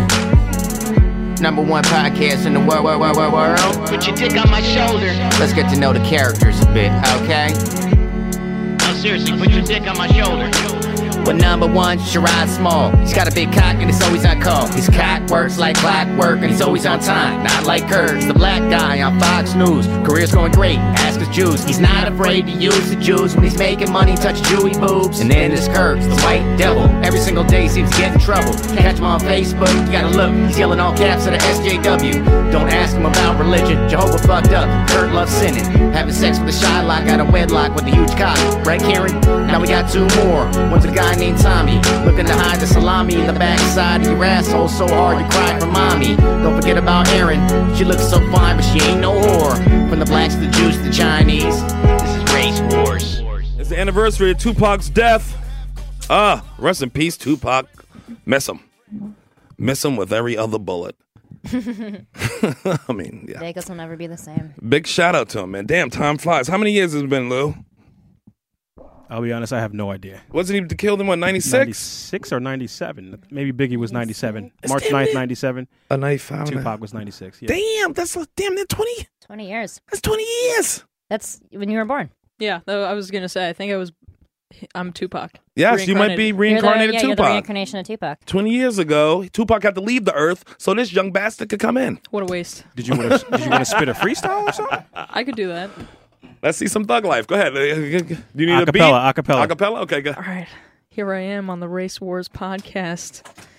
#1 podcast in the world. Put your dick on my shoulder. Let's get to know the characters a bit, okay? No, seriously, put your dick on my shoulder. But #1, Sherrod Small. He's got a big cock and it's always on call. His cock works like clockwork and he's always on time. Not like Kurtz, the black guy on Fox News. Career's going great, ask his Jews. He's not afraid to use the Jews when he's making money, touch Jewy boobs. And then there's Kurtz, the white devil. Every single day seems to get in trouble. Catch him on Facebook, you gotta look. He's yelling all caps at the SJW. Don't ask him about religion. Jehovah fucked up. Kurt loves sinning. Having sex with a Shylock out of wedlock with a huge cock. Right, Karen? Now we got 2 more. One's a guy named Tommy, looking to hide the salami in the backside of your asshole so hard you cry for mommy. Don't forget about Erin. She looks so fine, but she ain't no whore. From the blacks to the Jews to the Chinese. This is Race Wars. It's the anniversary of Tupac's death. Rest in peace, Tupac. Miss him. Miss him with every other bullet. I mean, yeah. Vegas will never be the same. Big shout out to him, man. Damn, time flies. How many years has it been, Lou? I'll be honest, I have no idea. Wasn't he killed in what, 96? 96 or 97. Maybe Biggie was 97. March 9th, 97. 95. Tupac was 96. Yeah. Damn, that's 20. 20 years. That's 20 years. That's when you were born. Yeah, I was gonna say. I think I'm Tupac. Yes, you might be reincarnated You're the Tupac. reincarnation of Tupac. 20 years ago, Tupac had to leave the earth so this young bastard could come in. What a waste. Did you want to spit a freestyle or something? I could do that. Let's see some thug life. Go ahead. Do you need a beat? Acapella. Acapella? Okay, good. All right. Here I am on the Race Wars podcast.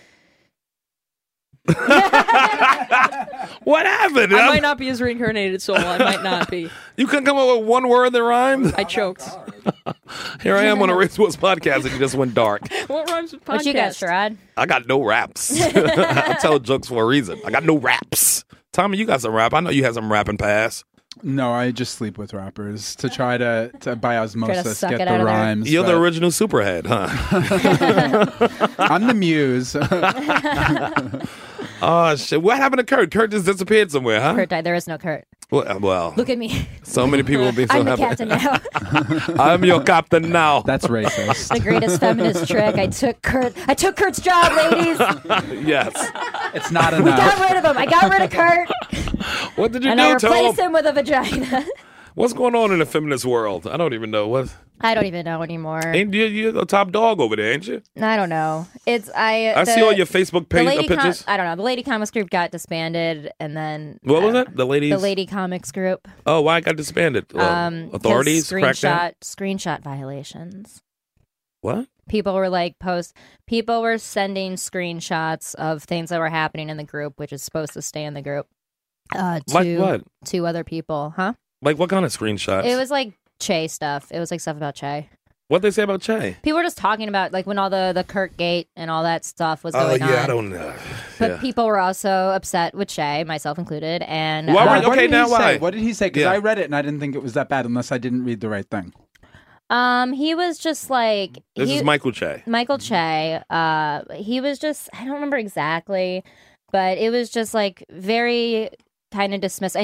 What happened? I might not be his reincarnated soul. I might not be. You couldn't come up with one word that rhymed? I choked. Here I am on a Race Wars podcast and you just went dark. What rhymes with podcast? What you got, Sherrod? I got no raps. I tell jokes for a reason. I got no raps. Tommy, you got some rap. I know you had some rapping pass. No, I just sleep with rappers to try to by osmosis suck get it out the of there. rhymes. You're the but original superhead, huh? I'm the muse. Oh, shit. What happened to Kurt? Kurt just disappeared somewhere, huh? Kurt died. There is no Kurt. Well, Look at me. so many people will be so I'm the happy. captain now. I'm your captain now. That's racist. The greatest feminist trick. I took Kurt's job, ladies. Yes. It's not We enough. got rid of him. I got rid of Kurt. What did you And I do, Tom? replaced him with a vagina. What's going on in the feminist world? I don't even know. What? I don't even know anymore. Ain't you're the top dog over there, ain't you? I don't know. I see all your Facebook page pictures. I don't know. The Lady Comics group got disbanded, and then What was it? The ladies? The Lady Comics group. Oh, why it got disbanded? 'Cause Authorities cracked down? screenshot violations. What? People were people were sending screenshots of things that were happening in the group, which is supposed to stay in the group. Like what? To other people, huh? Like what kind of screenshots? It was like Che stuff. It was like stuff about Che. What'd they say about Che? People were just talking about like when all the Kurt Gate and all that stuff was going on. I don't know. But people were also upset with Che, myself included. And Why? What did he now say? why? What did he say? Because Yeah. I read it and I didn't think it was that bad unless I didn't read the right thing. he was just like This is Michael Che. Michael Che. He was just I don't remember exactly, but it was just like very kind of dismissed.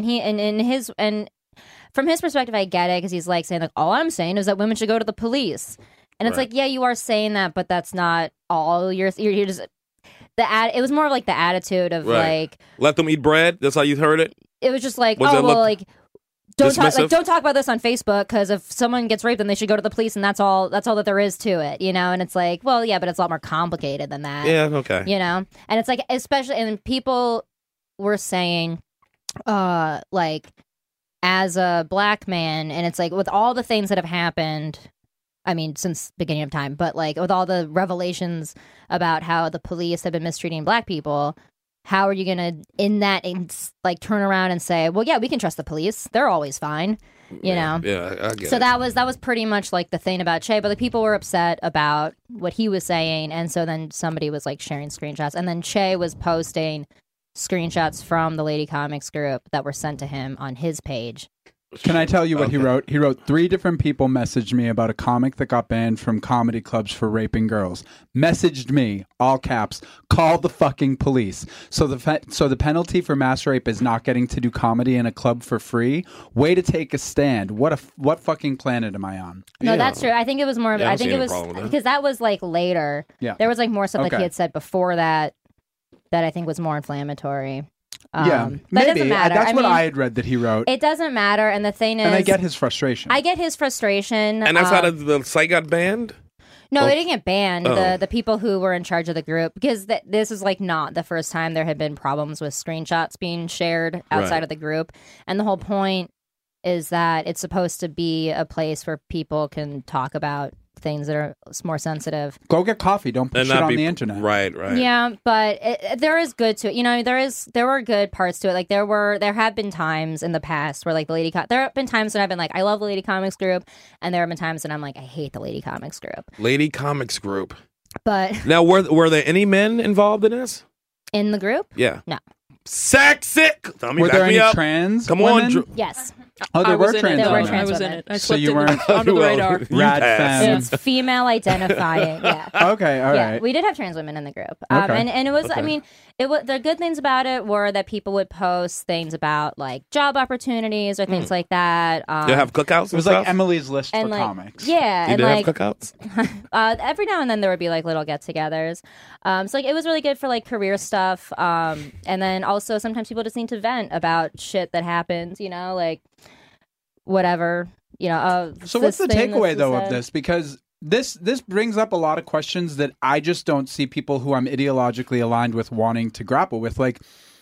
And from his perspective, I get it because he's like saying like all I'm saying is that women should go to the police, and it's Right. like yeah, you are saying that, but that's not all. You're just it was more of like the attitude of Right. like Let them eat bread. That's how you heard it. it was just like Was oh that well look like. Don't dismissive? don't talk about this on Facebook because if someone gets raped, then they should go to the police, and that's all that there is to it, you know. And it's like, well, yeah, but it's a lot more complicated than that. Yeah. Okay. You know, and it's like, especially, and people were saying, like, as a black man, and it's like, with all the things that have happened, I mean, since beginning of time, but like, with all the revelations about how the police have been mistreating black people, how are you gonna, like, turn around and say, well, yeah, we can trust the police. They're always fine, you know? Yeah, I get So it. that was pretty much like the thing about Che, but like people were upset about what he was saying, and so then somebody was like sharing screenshots, and then Che was posting screenshots from the Lady Comics group that were sent to him on his page. Can I tell you what he wrote? He wrote 3 different people messaged me about a comic that got banned from comedy clubs for raping girls. Messaged me, all caps, call the fucking police. So the penalty for mass rape is not getting to do comedy in a club for free. Way to take a stand. What fucking planet am I on? No, that's true. I think it was more. Yeah, I I don't think see it any was problem with that. because that was like later. Yeah. There was like more stuff that Okay. he had said before that I think was more inflammatory. Yeah, but maybe. it doesn't matter. That's what mean, I had read that he wrote. It doesn't matter, and the thing is, And I get his frustration. I get his frustration, And that's how the site got banned? No, Oh. they didn't get banned. Oh. The people who were in charge of the group, because this is like not the first time there had been problems with screenshots being shared outside Right. of the group, and the whole point is that it's supposed to be a place where people can talk about things that are more sensitive. Go get coffee. Don't put And shit not on be the internet. Right. Yeah, but there is good to it. You know, there were good parts to it. Like there have been times in the past where like there have been times that I've been like, I love the Lady Comics group, and there have been times that I'm like, I hate the Lady Comics group. Lady Comics Group. But Now, were there any men involved in this? in the group, Yeah. no. Sexy. Tommy, Were back there me any up. trans Come women? on, Drew. Yes. Oh, there I were was in it. trans though. women. I was in it. I So slipped you weren't under the radar. rad femme. It's female identifying. Yeah. Okay, all Yeah, right. we did have trans women in the group, Okay. and it was. I mean, it was the good things about it were that people would post things about like job opportunities or things like that. You have cookouts. It was and like stuff? Emily's List and for like comics. yeah, You and did like have cookouts. every now and then there would be like little get-togethers. So like it was really good for like career stuff. And then also sometimes people just need to vent about shit that happens. You know, like whatever. You know. So what's the this thing takeaway was though of said. this? Because this brings up a lot of questions that I just don't see people who I'm ideologically aligned with wanting to grapple with. Like,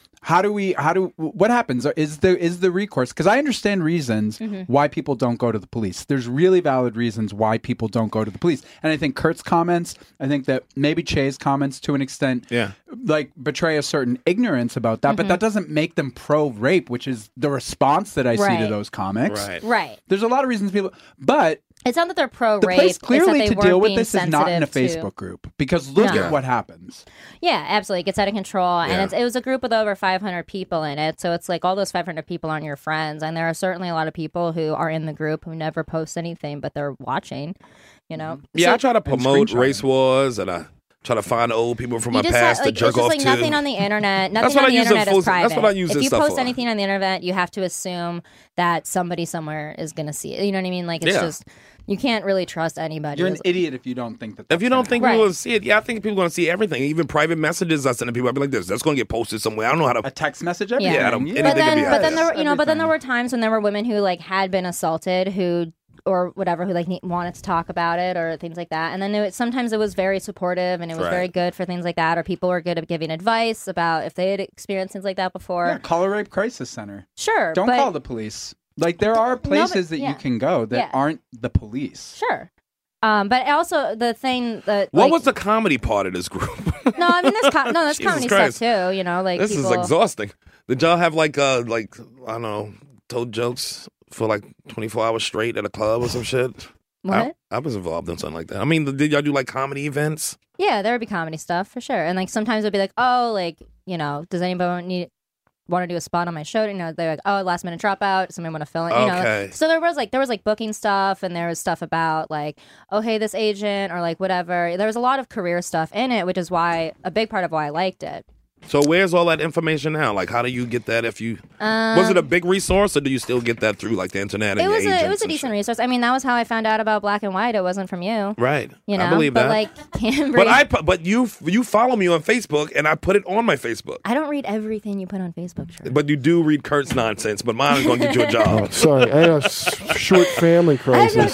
what happens? Is the recourse? Because I understand reasons why people don't go to the police. There's really valid reasons why people don't go to the police. And I think Kurt's comments, I think that maybe Che's comments to an extent, like betray a certain ignorance about that, but that doesn't make them pro-rape, which is the response that I see to Right. those comics. Right. There's a lot of reasons people, but It's not that they're pro-rape. the place clearly it's to that they deal weren't with being this is not in a sensitive Facebook to- group, because look No. at what happens. Yeah, absolutely. It gets out of control. Yeah. And it was a group with over 500 people in it. So it's like all those 500 people aren't your friends. And there are certainly a lot of people who are in the group who never post anything, but they're watching, you know? Yeah, So- I try to promote race wars, and I try to find old people from my You just past have, to like, jerk it's just off like to. nothing on the internet. That's Nothing what on I the use it internet for- is private. that's what I use if this you stuff post for. anything on the internet, you have to assume that somebody somewhere is going to see it. You know what I mean? Like, it's Yeah. just, you can't really trust anybody. You're an idiot if you don't think that. If you don't think people Right. will see it, I think people are going to see everything. Even private messages I send to people, I'll be like, that's going to get posted somewhere. I don't know how to. A text message? Yeah. Yeah, I don't, anything But could be then out there were, there. but then there were times when there were women who like had been assaulted who or whatever who like wanted to talk about it or things like that, and then sometimes it was very supportive and it was Right. very good for things like that, or people were good at giving advice about if they had experienced things like that before. Yeah, call a rape crisis center. Sure, Don't but- call the police. Like there are places that yeah. you can go that Yeah. aren't the police. Sure. But also the thing that What like, was the comedy part of this group? no, I mean there's Jesus comedy Christ. stuff too. You know, like This people, is exhausting. Did y'all have like I don't know, told jokes for like 24 hours straight at a club or some shit? What? I was involved in something like that. I mean, did y'all do like comedy events? Yeah, there would be comedy stuff for sure, and like sometimes it'd be like, oh, like you know, does anybody want to do a spot on my show? You know, they're like, oh, last minute dropout. Somebody want to fill in. You Okay. know, so there was like booking stuff, and there was stuff about like, oh, hey, this agent or like whatever. There was a lot of career stuff in it, which is why a big part of why I liked it. So where's all that information now? Like, how do you get that? If you was it a big resource, or do you still get that through like the internet? And It was your a agents and decent resource. I mean, that was how I found out about Black and White. It wasn't from you. Right. You know, I believe but that. like Cambridge. But you follow me on Facebook, and I put it on my Facebook. I don't read everything you put on Facebook. Sure. But you do read Kurt's nonsense. But mine is going to get you a Oh, job. sorry, I had a short family crisis.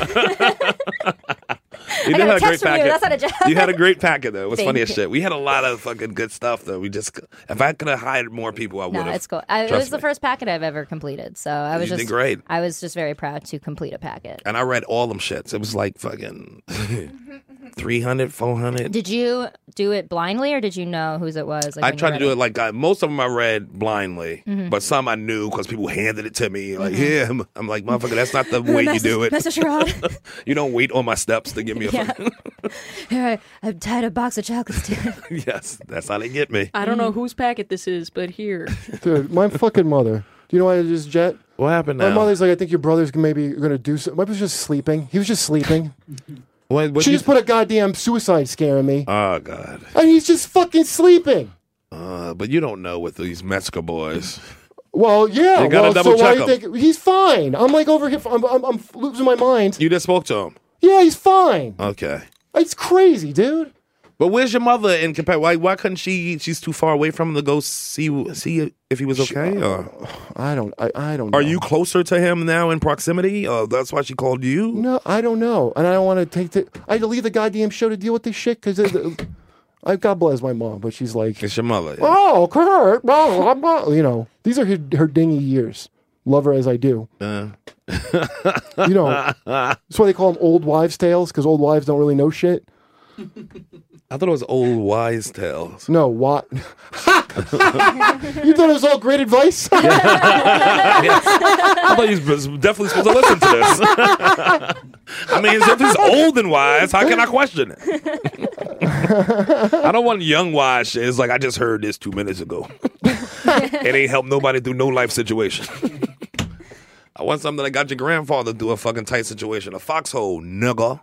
You I did got a have a great text from you. packet. That's not a job. You had a great packet though. It was Thank funny as you. shit. We had a lot of fucking good stuff though. If I could have hired more people, I would No, have. it's cool. It Trust was the me. first packet I've ever completed, so I was You did just great. I was just very proud to complete a packet. And I read all them shits. It was like fucking 300, 400. Did you do it blindly, or did you know whose it was? Like, I when you tried to read do it like most of them I read blindly, Mhm. but some I knew because people handed it to me. Like, yeah, I'm like, motherfucker, that's not the way you do it. Mr. Sherrod. You don't wait on my steps to give me a Yeah. fucking. Here, I've tied a box of chocolates to it. Yes, that's how they get me. I don't know whose packet this is, but here. Dude, my fucking mother. Do you know why I just jet? What happened My now? mother's like, I think your brother's maybe going to do something. My brother's just sleeping. He was just sleeping. What She just put a goddamn suicide scare in me. Oh God. And he's just fucking sleeping. But you don't know with these Mexico boys. Well, yeah. You gotta well, double so why check do you think he's fine? I'm like over here. I'm losing my mind. You just spoke to him. Yeah, he's fine. Okay. It's crazy, dude. But where's your mother in compare? Why couldn't she? She's too far away from him to go see if he was okay. Or I don't know. Are you closer to him now in proximity? That's why she called you. No, I don't know, and I don't want to I had to leave the goddamn show to deal with this shit because God bless my mom, but she's like, it's your mother. oh, Kurt, blah, blah, blah. You know, these are her dingy years. Love her as I do. You know, that's why they call them old wives' tales, because old wives don't really know shit. I thought it was old wise tales. No, what? You thought it was all great advice? I thought you was definitely supposed to listen to this. I mean, if it's old and wise, how can I question it? I don't want young wise shit. It's like, I just heard this 2 minutes ago. It ain't helped nobody through no life situation. I want something that got your grandfather through a fucking tight situation. A foxhole, nigga.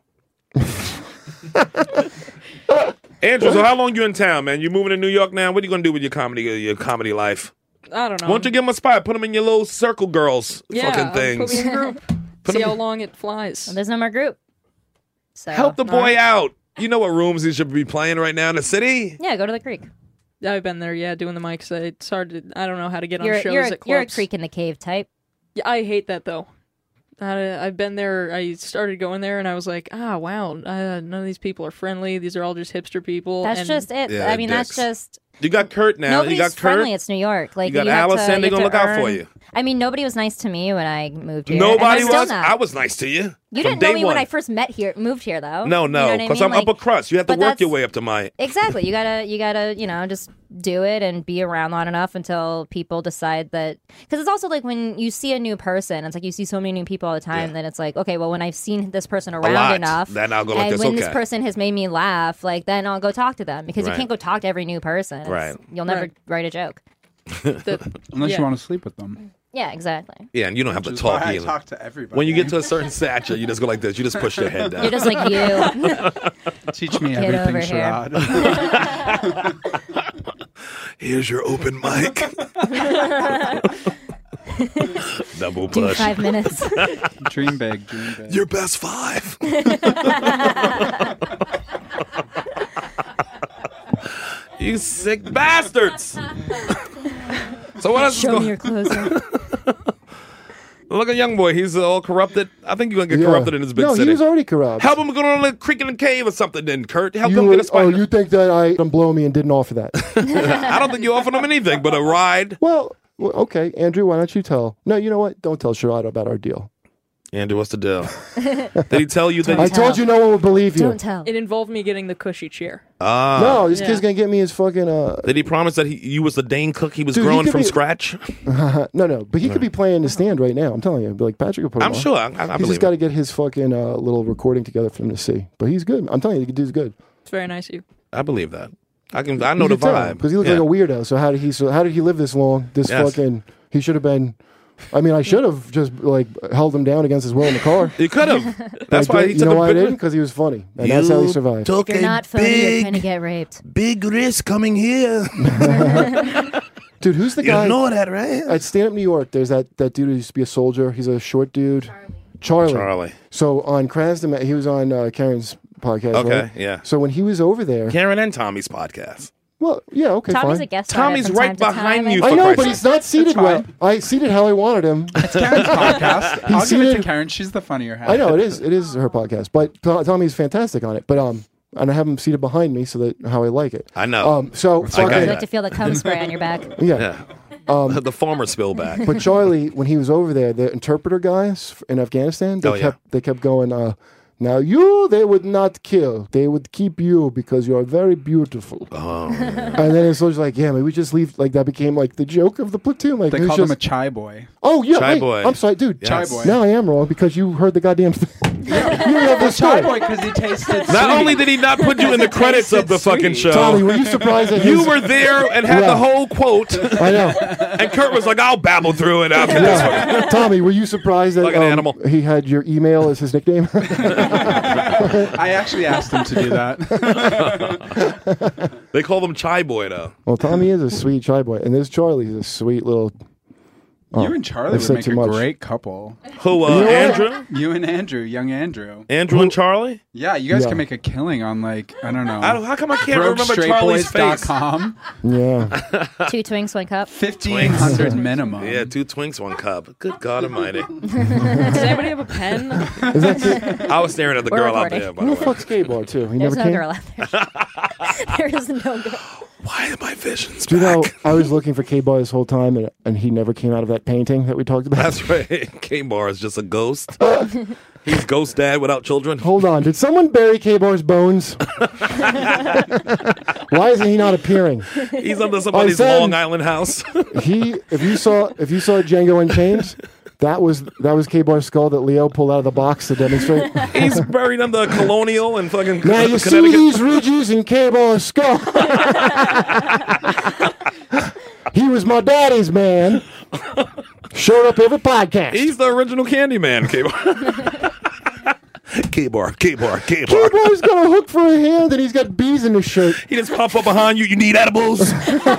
Andrew, so how long you in town, man? You moving to New York now? What are you gonna do with your comedy life? I don't know. Why don't you give him a spot? Put him in your little circle girls fucking Put things. me in a group. See how long it flies. Well, there's no more group. So Help the boy all right. out. You know what rooms he should be playing right now in the city? Yeah, go to the creek. I've been there, doing the mics. It's hard to, I don't know how to get on shows You're at a clubs. creek in the cave type. Yeah, I hate that though. I've been there. I started going there, and I was like, wow, none of these people are friendly. These are all just hipster people. That's and just it. Yeah, I mean, dicks. that's just. You got Kurt now. Nobody's you got Kurt. friendly. It's New York. Like You got have Allison, to, they you gonna have look to out for earn- you. I mean, nobody was nice to me when I moved here. Nobody and I'm still was. not. I was nice to you. You from didn't know day me one. when I first moved here, though. No, You know what I because mean? I'm upper crust. You have to but work your that's- way up to my. Exactly. You gotta, just do it and be around long enough until people decide that. Because it's also like when you see a new person, it's like you see so many new people all the time that it's like, okay, well, when I've seen this person around lot, enough, then I'll go like and this, when okay. this person has made me laugh, like then I'll go talk to them because Right. you can't go talk to every new person. Right. You'll never Right. write a joke. Unless Yeah. you want to sleep with them. Yeah, exactly. Yeah, and you don't have to Which is talk why I either. talk to everybody. When you get to a certain stature, you just go like this. You just push your head down. You're just like you. Teach me Get over everything, here. Sherrod. Here's your open mic. Double Do push. 5 minutes. Dream big, dream big. Your best 5. You sick bastards. So what else Show is me your going clothes. Look at young boy. He's all corrupted. I think you're going to get Yeah. corrupted in this big No, city. he was already corrupt. Help him go on a creek in the cave or something then, Kurt. Help You him were- get a spot. you think that I don't blow me and didn't offer that? I don't think you offered him anything but a ride. Well, okay, Andrew, why don't you tell? No, you know what? Don't tell Sherrod about our deal. Andrew, what's the deal? Did he tell you that? I told you no one would believe you. Don't tell. It involved me getting the cushy chair. No, this Yeah. kid's gonna get me his fucking. Did he promise that you was the Dane cook he was Dude, he growing could from be- scratch? No, but he could be playing the stand right now. I'm telling you, like Patrick will put him I'm on. sure. I He's believe just got to it. get his fucking little recording together for him to see. But he's good. I'm telling you, the dude's good. It's very nice of you. I believe that. I know the vibe. because he looks Yeah. like a weirdo. So how did he live this long? This Yes. fucking he should have been. I mean, I should have just like held him down against his will in the car. You could have. That's I why did- he you took know a why I big- didn't? Because he was funny, and that's how he survived. Took If you're a not funny, you're big, gonna get raped. big risk coming here. Dude, who's the You guy? know that, right? At Stand Up New York, there's that dude who used to be a soldier. He's a short dude. Charlie. Charlie. So on Krasden, he was on Karen's podcast. Okay, right? yeah. So when he was over there, Karen and Tommy's podcast. well, yeah, okay, Tommy's fine. a guest. Tommy's on it from right time to behind time. you. I for know, Christ's but sake. he's not seated well. I seated how I wanted him. It's Karen's podcast. I'll give it seated- to Karen. She's the funnier half. I know it is her podcast, but Tommy's fantastic on it. But and I have him seated behind me so that how I like it. I know. So I got I'd fucking like to feel the cum spray on your back. yeah. the farmer spillback. But Charlie, when he was over there, the interpreter guys in Afghanistan, they kept going. Now they would not kill. They would keep you because you are very beautiful. Oh. And then it's always like, yeah, maybe we just leave. Like that became like the joke of the platoon. Like They it was called him a just- chai boy. Oh yeah, Chai wait, boy. I'm sorry, dude. Yes. Chai boy. Now I am wrong because you heard the goddamn thing. you have the Chai story. boy because he tasted. Not sweet. only did he not put you in the credits of the fucking show, Tommy, were you surprised that you his- were there and had Yeah. the whole quote. I know. And Kurt was like, I'll babble through it. I'll get this one. Yeah. Tommy, were you surprised that Like an animal. he had your email as his nickname? I actually asked him to do that. They call him Chai Boy, though. Well, Tommy is a sweet shy boy, and this Charlie is a sweet little. You and Charlie I would said make too a much. great couple. Who, You know what? Andrew? You and Andrew, young Andrew. Andrew and Charlie? Yeah, you guys Yeah. can make a killing on like I don't know. How come I can't remember Charlie's face? BrokeStraightBoys.com. Yeah. 2 Twinks, 1 cup. 1,500 minimum. Yeah, 2 Twinks, 1 cup. Good God Almighty. Does anybody have a pen? Is that it? I was staring at the We're girl out recording. there, by Who the the way. fuck's gay bar too? He There's never no came. girl out there. There is no girl. Why are my visions Do you know? back? I was looking for K bar this whole time, and he never came out of that painting that we talked about. That's right. K-Bar is just a ghost. He's ghost dad without children. Hold on, did someone bury K bar's bones? Why isn't he not appearing? He's under somebody's said- Long Island house. If you saw Django Unchained, that was K bar's skull that Leo pulled out of the box to demonstrate. He's buried under a Colonial in fucking Now you see Connecticut. these ridges in K bar's skull. He was my daddy's man. Showed up every podcast. He's the original Candyman. K-bar. K-Bar's got a hook for a hand and he's got bees in his shirt. He just pop up behind you. You need edibles. You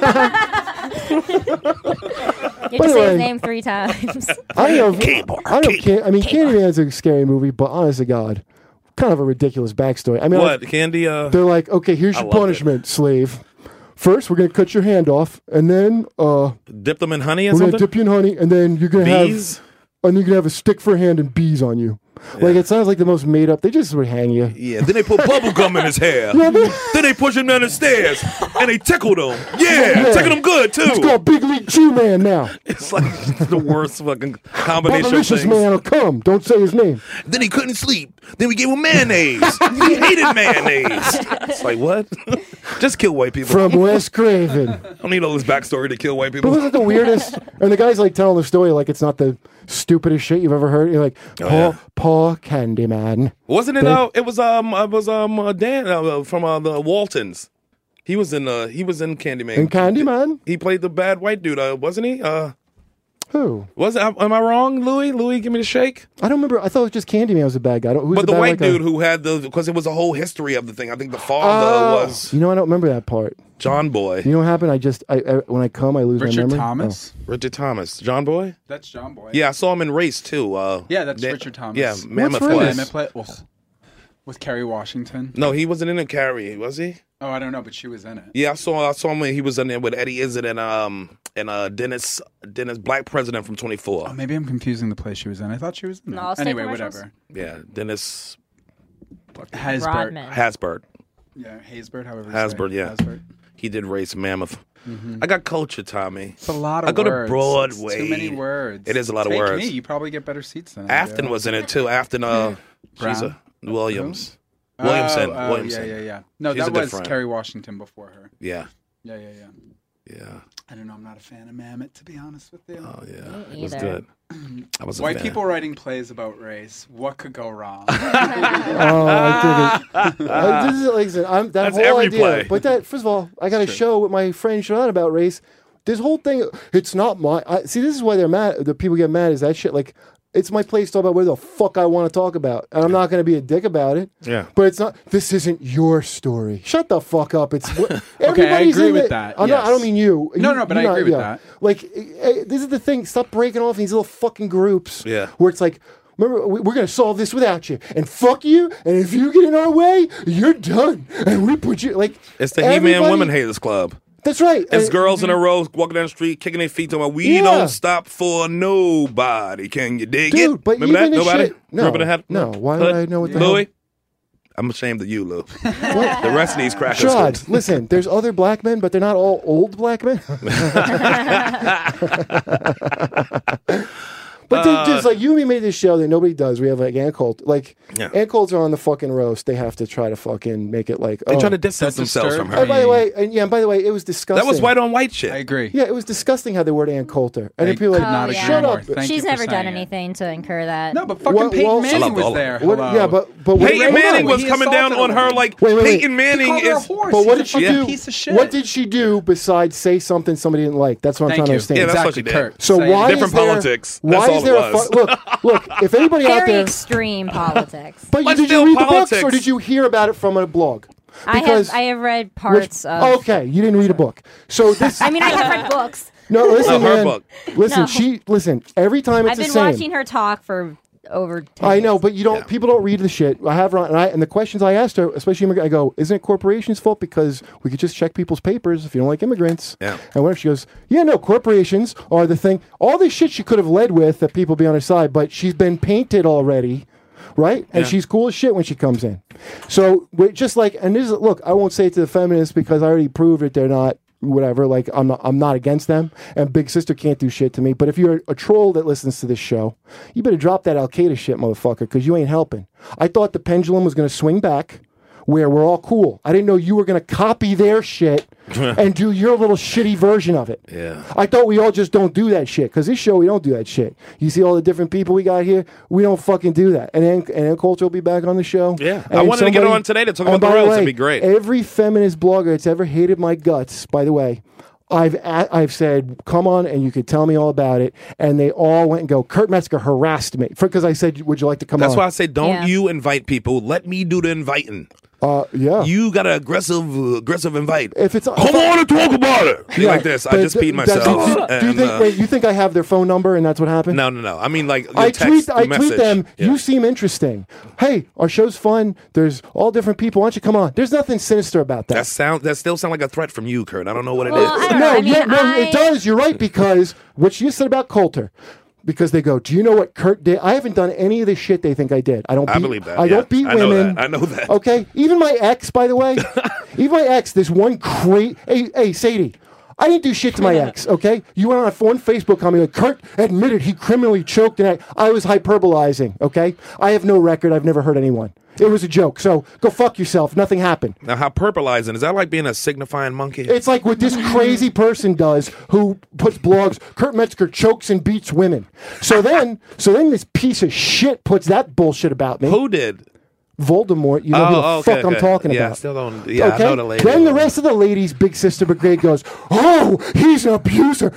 have to say his name 3 times. Candyman's a scary movie, but honest to God, kind of a ridiculous backstory. I mean, what, Candy? They're like, okay, here's your punishment, slave. First, we're going to cut your hand off, and then dip them in honey or we're something? going to dip you in honey, and then you're going to have a stick for a hand and bees on you. Yeah. Like, it sounds like the most made up. They just would hang you. Yeah, then they put bubble gum in his hair. Then they push him down the stairs, and they tickled him. Yeah, tickled him good, too. It's called Big League Chew Man now. It's like the worst fucking combination of Bubblicious things. Man will come. Don't say his name. Then he couldn't sleep. Then we gave him mayonnaise. He hated mayonnaise. It's like, what? Just kill white people. From Wes Craven. I don't need all this backstory to kill white people. But wasn't the weirdest? And the guy's like telling the story like it's not the stupidest shit you've ever heard. You're like, poor Candyman. Wasn't it? It was Dan from the Waltons. He was in Candyman. In Candyman, he played the bad white dude, wasn't he? Who was it? Am I wrong, Louis? Louis, give me the shake. I don't remember. I thought it was just Candyman was a bad guy. But the white dude who had because it was a whole history of the thing. I think the father was. You know, I don't remember that part. John Boy. You know what happened? I when I come, I lose my memory. Richard Thomas. Oh. Richard Thomas. John Boy. That's John Boy. Yeah, I saw him in Race too. Yeah, that's Richard Thomas. Yeah, Mammoth with Kerry Washington. No, he wasn't in it. Carrie, was he? Oh, I don't know, but she was in it. Yeah, I saw him when he was in there with Eddie Izzard and Dennis Black President from 24. Oh, maybe I'm confusing the place she was in. I thought she was in that. Anyway, whatever. Yeah, Dennis Hasbert. Yeah, Haysbert, however you Hasbert, say. yeah. Hasbert. He did Race Mammoth. Mm-hmm. I got culture, Tommy. It's a lot of words. I go words. to Broadway. It's too many words. It is a lot of words. Me, you probably get better seats than Afton was in it too. Afton, Brown? Williamson. Yeah. No, she's that was Kerry Washington before her. Yeah. Yeah. I don't know. I'm not a fan of Mammoth, to be honest with you. Oh yeah, it was good. I was White people writing plays about race. What could go wrong? I dig it. This is like I said, that's whole every idea. play. But first of all, I got a show with my friend Sean about race. This whole thing, it's not my. See, this is why they're mad. The people get mad is that shit. Like, it's my place to talk about where the fuck I want to talk about, and I'm not going to be a dick about it. Yeah. But it's not. This isn't your story. Shut the fuck up. It's okay. I agree with that. I don't mean you. No, but I agree with that. Like, this is the thing. Stop breaking off these little fucking groups. Yeah. Where it's like, remember, we're going to solve this without you, and fuck you. And if you get in our way, you're done. And we put you like. It's the He-Man Women Haters Club. That's right. It's girls in a row walking down the street, kicking their feet, talking about, we don't stop for nobody. Can you dig it? But remember that? even Nobody? Shit, no. Why would I know what the Louis? hell? I'm ashamed of you, Lou. The rest of these crackers. Shad, listen, there's other black men, but they're not all old black men. But just like you and me made this show that nobody does. We have like Ann Colt. Like Ann Colts are on the fucking roast. They have to try to fucking make it like they try to distance themselves from her. And by the way, it was disgusting. That was white on white shit. I agree. Yeah, it was disgusting how they word Ann Coulter. And then people are like, shut up. She's never done anything to incur that. No, but fucking Peyton Manning was there. Yeah, but Peyton Manning was coming down on her like Peyton Manning is. But what did she do? Piece of shit. What did she do besides say something somebody didn't like? That's what I'm trying to understand. Yeah, that's what she did. So why different politics? Why is there a look? If anybody out Very there, extreme politics. But did you read the books or did you hear about it from a blog? Because I have read parts of. Okay, you didn't read a book. So this. I mean, I have read books. No, listen, man. Book. Listen. Every time it's the same. I've been watching her talk for over 10 I know, years. but you don't. People don't read the shit. I have, and the questions I asked her, especially I go, "Isn't it corporations' fault because we could just check people's papers if you don't like immigrants?" Yeah. And what if she goes, "Yeah, no, corporations are the thing." All this shit she could have led with that people be on her side, but she's been painted already, right? And she's cool as shit when she comes in. So we're just like, and this is look. I won't say it to the feminists because I already proved that they're not. Whatever, like I'm not against them, and Big Sister can't do shit to me. But if you're a troll that listens to this show, you better drop that Al Qaeda shit, motherfucker, because you ain't helping. I thought the pendulum was going to swing back, where we're all cool. I didn't know you were going to copy their shit and do your little shitty version of it. Yeah, I thought we all just don't do that shit because this show we don't do that shit. You see all the different people we got here, we don't fucking do that. And then Culture will be back on the show. Yeah, I wanted to get on today to talk about the roads. It'd be great. Every feminist blogger that's ever hated my guts, by the way, I've said, come on, and you could tell me all about it. And they all went and go, Kurt Metzger harassed me because I said, would you like to come on? That's why I say, don't you invite people. Let me do the inviting. Yeah. You got an aggressive invite. If it's come on and talk about it. Like this. I just peed myself. Do you think? Wait, you think I have their phone number and that's what happened? No. I mean, like I text, tweet message. them. Yeah. You seem interesting. Hey, our show's fun. There's all different people. Why don't you come on? There's nothing sinister about that. That still sound like a threat from you, Kurt. I don't know what it is. I don't know. It does. You're right, because what you said about Coulter. Because they go, do you know what Kurt did? I haven't done any of the shit they think I did. I believe that. I don't beat women. I know that. Okay? Even my ex, by the way. Even my ex, this one Hey, Sadie. I didn't do shit to my ex, okay? You went on one Facebook comment like, Kurt admitted he criminally choked, and I was hyperbolizing, okay? I have no record. I've never hurt anyone. It was a joke. So go fuck yourself. Nothing happened. Now, hyperbolizing, is that like being a signifying monkey? It's like what this crazy person does who puts blogs, Kurt Metzger chokes and beats women. So then this piece of shit puts that bullshit about me. Who did? Voldemort, you know who the fuck I'm talking about. I still don't. Yeah, okay? I know the lady. Then the rest of the ladies' big sister brigade goes, oh, he's an abuser.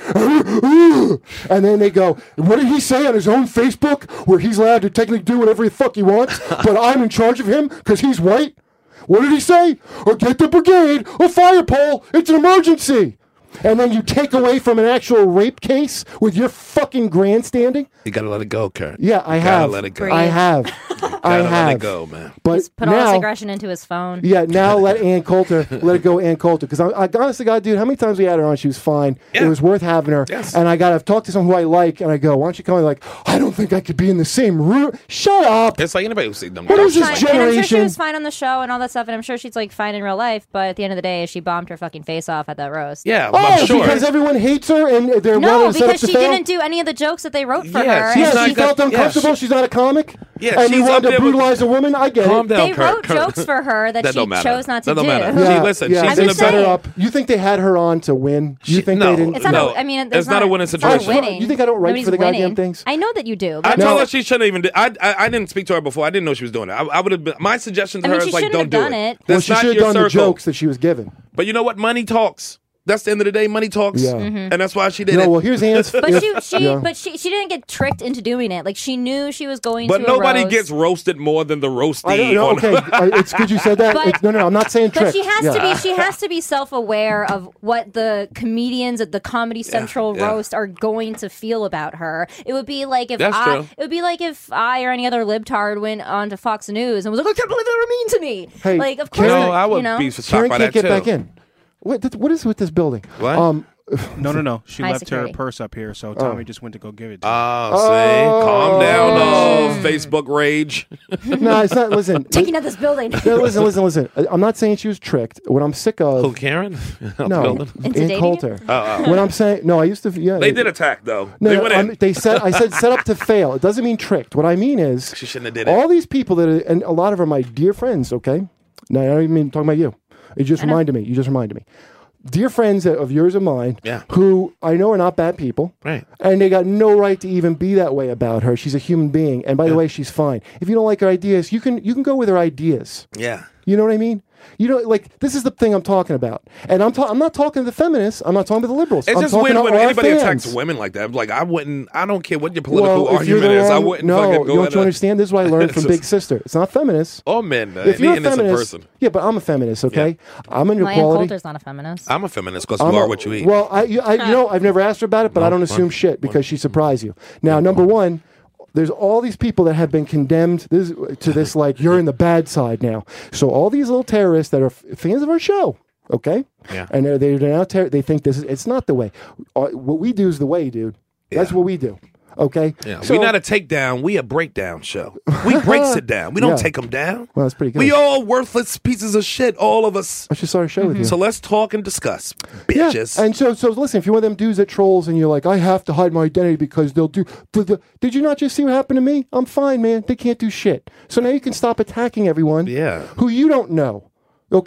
And then they go, what did he say on his own Facebook where he's allowed to technically do whatever the fuck he wants, but I'm in charge of him because he's white? What did he say? Or get the brigade, a fire pole, it's an emergency. And then you take away from an actual rape case with your fucking grandstanding? You gotta let it go, Kurt. Yeah, I have. Let it go. I have. I have. Let it go, man. But Just put all this aggression into his phone. Yeah, now let Ann Coulter, let it go, Ann Coulter. Because I honestly, God, dude, how many times we had her on? She was fine. Yeah. It was worth having her. Yes. And I've talked to someone who I like, and I go, why don't you come? Like, I don't think I could be in the same room. Shut up. It's like anybody who see them. What is this And generation? I'm sure she was fine on the show and all that stuff, and I'm sure she's like fine in real life. But at the end of the day, she bombed her fucking face off at that roast. Yeah, I'm sure. Because everyone hates her, and they're no, wanting to set up because to she fail? didn't do any of the jokes that they wrote for her. Yeah, she felt uncomfortable. She's not a comic. Yeah, and she's you up wanted to there brutalize a woman. I get Calm it. down, They Kurt. wrote jokes for her that she don't matter. chose not to That don't do. matter. Yeah, Listen, yeah, she's they in a set her better. up. You think they had her on to win? You think no, they didn't? It's not. No. I mean, It's there's not a winning situation. Winning. You think I don't write Nobody's for the goddamn winning. things? I know that you do. I but- told her she shouldn't even. I didn't speak to her before. I didn't know she was doing it. I would have been. My suggestion to I mean, her she is like, shouldn't don't have do done it. Well, That's she not should have your done the circle. jokes that she was given. But you know what? Money talks. That's the end of the day. Money talks. Yeah. Mm-hmm. And that's why she did No, it. well, here's Ann's. But Yeah. she didn't get tricked into doing it. Like she knew she was going But to. nobody a roast. gets roasted more than the roasty. I don't know. on- Okay, it's good you said that. But- No, I'm not saying trick. But she has to be. She has to be self-aware of what the comedians at the Comedy Central yeah. roast are going to feel about her. It would be like if That's true. It would be like if I or any other libtard went onto Fox News and was like, I can't believe they were mean to me. Hey, like, of course, No, I would you know. be shocked Karen by can't that get too. back in. What is with this building? What? No. She High left security. her purse up here, so Tommy just went to go give it to her. Oh, see, calm down, Facebook rage. No, it's not. Listen, Taking out this building. no, listen. I'm not saying she was tricked. What I'm sick of. Who, Karen? No, Into Ann dating Coulter. Oh. What I'm saying. No, I used to. Yeah, They did attack though. No, They went in. I said set up to fail. It doesn't mean tricked. What I mean is She shouldn't have did it. all these people that are, and a lot of them are my dear friends. Okay, no, I don't even mean talking about you. It just reminded me. You just reminded me. Dear friends of yours and mine, Yeah. who I know are not bad people, Right. and they got no right to even be that way about her. She's a human being, and by the way, she's fine. If you don't like her ideas, you can go with her ideas. Yeah. You know what I mean? You know, like this is the thing I'm talking about, and I'm not talking to the feminists. I'm not talking to the liberals. It's I'm just talking weird to when our anybody fans. attacks women like that. Like I don't care what your political Well, if you're argument the is. I wrong- wouldn't no, fucking go don't at you her. understand? This is what I learned from It's Big just- Sister. It's not feminists. All men, If any you're a innocent feminist, person. yeah, but I'm a feminist. Okay, I'm an Well, Ann equality. Coulter's not a feminist. I'm a feminist because you are what you eat. Well, you know, I've never asked her about it, but I don't assume shit because she surprised you. Now, number one, there's all these people that have been condemned to this, like, you're in the bad side now. So all these little terrorists that are fans of our show, okay? Yeah. And they're now, they think it's not the way. What we do is the way, dude. That's what we do. Okay? Yeah, So- we're not a takedown. We a breakdown show. We breaks it down. We don't Yeah. take them down. Well, that's pretty good. We all worthless pieces of shit, all of us. I should start a show with you. So let's talk and discuss, Yeah, bitches. and so listen, if you're one of them dudes that trolls and you're like, I have to hide my identity because they'll do. Did you not just see what happened to me? I'm fine, man. They can't do shit. So now you can stop attacking everyone Yeah. who you don't know. Okay?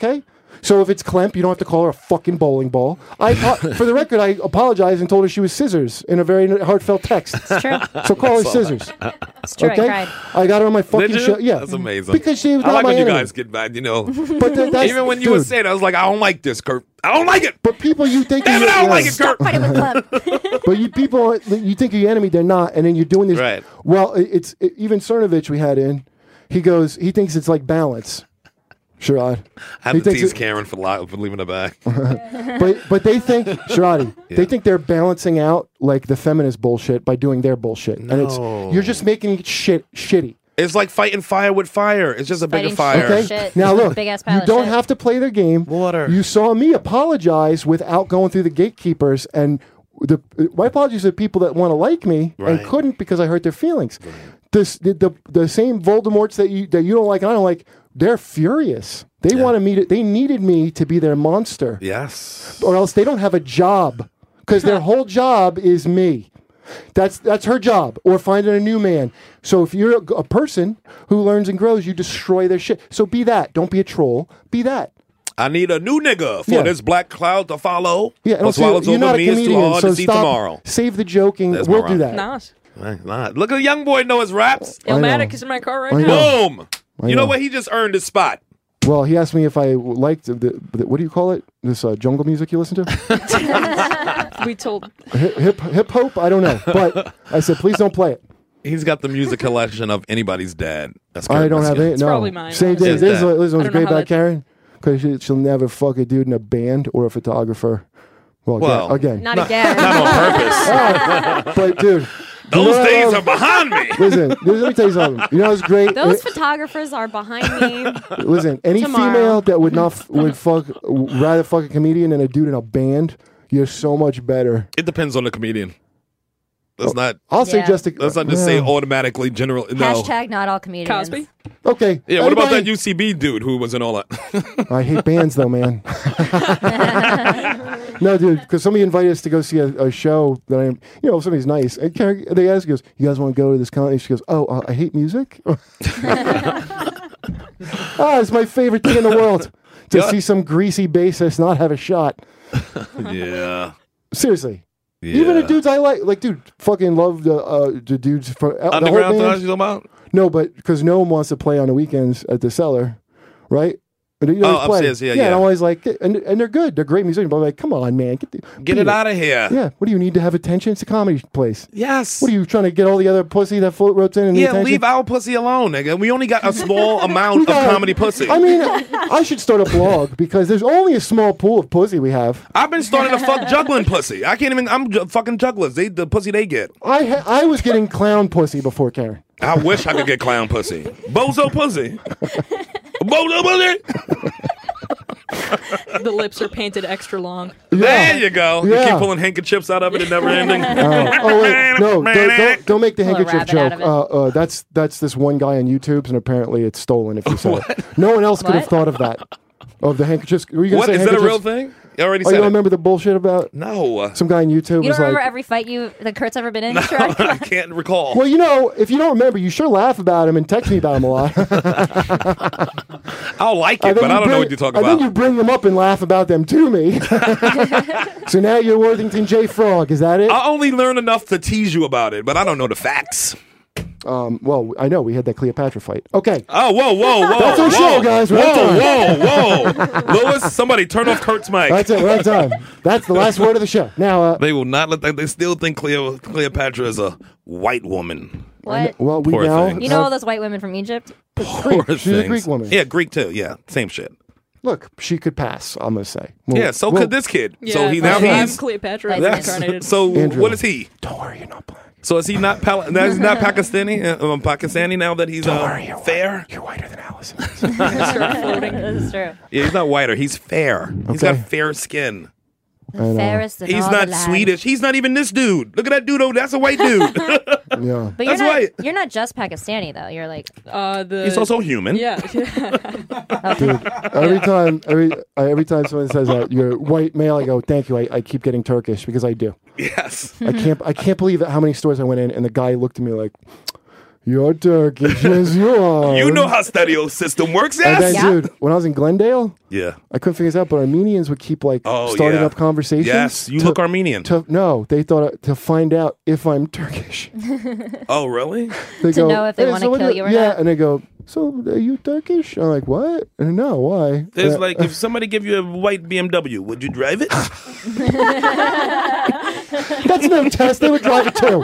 So if it's Klemp, you don't have to call her a fucking bowling ball. For the record, I apologized and told her she was scissors in a very heartfelt text. It's true. So call her scissors. It's true. Okay? I cried. I got her on my fucking Did you? show. Yeah, That's amazing. Because she was I not like my when you enemy. guys get mad, But that's, even when you were dude, saying, I was like, I don't like this, Kurt. I don't like it. But people you think Damn are it, I don't your- like it, Kurt. Fighting with Clem. But you think you're your enemy, they're not, and then you're doing this. Right. Well, even Cernovich we had in. He thinks it's like balance. Sherrod. I had to tease Karen for leaving it back. but they think Sherrod, they think they're balancing out like the feminist bullshit by doing their bullshit, and you're just making it shitty. It's like fighting fire with fire. It's just a bigger Fighting fire. Okay. Shit. Now look, Big-ass pile you of don't shit. have to play their game. Water. You saw me apologize without going through the gatekeepers, and my apologies to people that want to like me and Right. couldn't because I hurt their feelings. The same Voldemorts that you don't like, I don't like. They're furious. They wanted me to. They needed me to be their monster. Yes. Or else they don't have a job because their whole job is me. That's her job, or finding a new man. So if you're a person who learns and grows, you destroy their shit. So be that. Don't be a troll. Be that. I need a new nigga for this black cloud to follow. Yeah, and What also, swallows you're over not a me is too comedian, hard so to see stop. tomorrow. Save the joking. That's We'll my do rhyme. that. Nas. Right, right. Look at the young boy know his raps. I know. Illmatic is in my car right I now. know. Boom. I You know know. what? He just earned his spot. Well, he asked me if I liked the what do you call it? This jungle music you listen to? We told Hip hop? I don't know. But I said, please don't play it. He's got the music collection of anybody's dad. That's Kurt I don't have Metzger. it. No. probably mine, Same honestly. thing. His This dad. is what's I don't great know how about that- Karen because she'll never fuck a dude in a band or a photographer. Well, again. Not again. Not on purpose. But dude, Those you know days what? are behind me. Listen, let me tell you something. You know what's great? Those photographers are behind me. Listen, any Tomorrow. female that would not would rather fuck a comedian than a dude in a band, you're so much better. It depends on the comedian. Let's not. I'll say Yeah. just a, Let's not just say automatically general. No. Hashtag not all comedians. Cosby. Okay. Yeah. What about that Anybody- UCB dude who was in all that? I hate bands though, man. No, dude, because somebody invited us to go see a show that somebody's nice. And Karen, they asked, goes, "You guys want to go to this comedy?" She goes, "Oh, I hate music." It's my favorite thing in the world to Yeah. see some greasy bassist not have a shot. Yeah. Seriously. Yeah. Even the dudes I like, dude, fucking love the dudes from the whole Underground band. thoughts you talking about? No, but because no one wants to play on the weekends at the Cellar, right? And they always play. upstairs, yeah. And I'm always like, and they're good. They're great musicians. But I'm like, come on, man, Get beat it out of here. Yeah. What do you need to have attention? It's a comedy place. Yes. What are you trying to get all the other pussy that rotates in? And the Yeah, attention? leave our pussy alone, nigga. We only got a small We amount of got- comedy pussy. I mean, I should start a blog because there's only a small pool of pussy we have. I've been starting to fuck juggling pussy. I can't even. Fucking jugglers. The pussy they get. I was getting clown pussy before Karen. I wish I could get clown pussy. Bozo pussy. Bozo pussy. The lips are painted extra long. There you go. You Yeah. keep pulling handkerchiefs out of it and never ending. Oh wait, no! Don't make the Pull a handkerchief rabbit out joke. That's this one guy on YouTube's, and apparently it's stolen. If you said it, no one else could have What? thought of that. Of the handkerchiefs. Were you gonna What say is that a real handkerchiefs? thing? You already Oh, you said don't it. remember the bullshit about No. some guy on YouTube You was don't remember like, every fight that Kurt's ever been in? No, Shrek? I can't recall. well, if you don't remember, you sure laugh about him and text me about him a lot. I'll like And it, then but I you don't know bring- what you're talking and then you about. bring them up and laugh about them to me. So now you're Worthington J. Frog. Is that it? I only learn enough to tease you about it, but I don't know the facts. Well, I know we had that Cleopatra fight. Okay. Oh, whoa. That's our show, guys. We're out Whoa. Lewis, somebody turn off Kurt's mic. That's it. We're out of time. That's the last word of the show. Now, They will not let that. They still think Cleopatra is a white woman. What? well, we Poor now thing. You know all have- those white women from Egypt? Poor She's a things. Greek woman. Yeah, Greek too. Yeah, same shit. Look, she could pass. I'm gonna say. Yeah, so could this kid. Yeah, So he I'm now he's. Cleopatra That's- reincarnated. So Andrew. what is he? Don't worry, you're not black. So is he not now he's not Pakistani? Pakistani now that he's Don't worry, you're fair? White. You're whiter than Allison. Start floating. This is true. Yeah, he's not whiter. He's fair. He's Okay. got fair skin. The fairest in He's all not the land. Swedish. He's not even this dude. Look at that dude. Oh, that's a white dude. Yeah. But you're That's not, white. you're not just Pakistani, though. You're like, He's also human. Yeah. Dude, every time someone says that you're white male, I go, thank you. I keep getting Turkish because I do. Yes. I can't believe how many stores I went in and the guy looked at me like, You're Turkish, yes you are. You know how stereo system works, And yes? then, dude, when I was in Glendale, Yeah. I couldn't figure this out, but Armenians would keep starting yeah. up conversations. Yes, you look Armenian. No, they thought to find out if I'm Turkish. Oh, really? They To know if they wanna kill you or yeah, not. and they go, so are you Turkish? I'm like, what? And no, why? It's like if somebody give you a white BMW, would you drive it? That's no test. They would drive it too.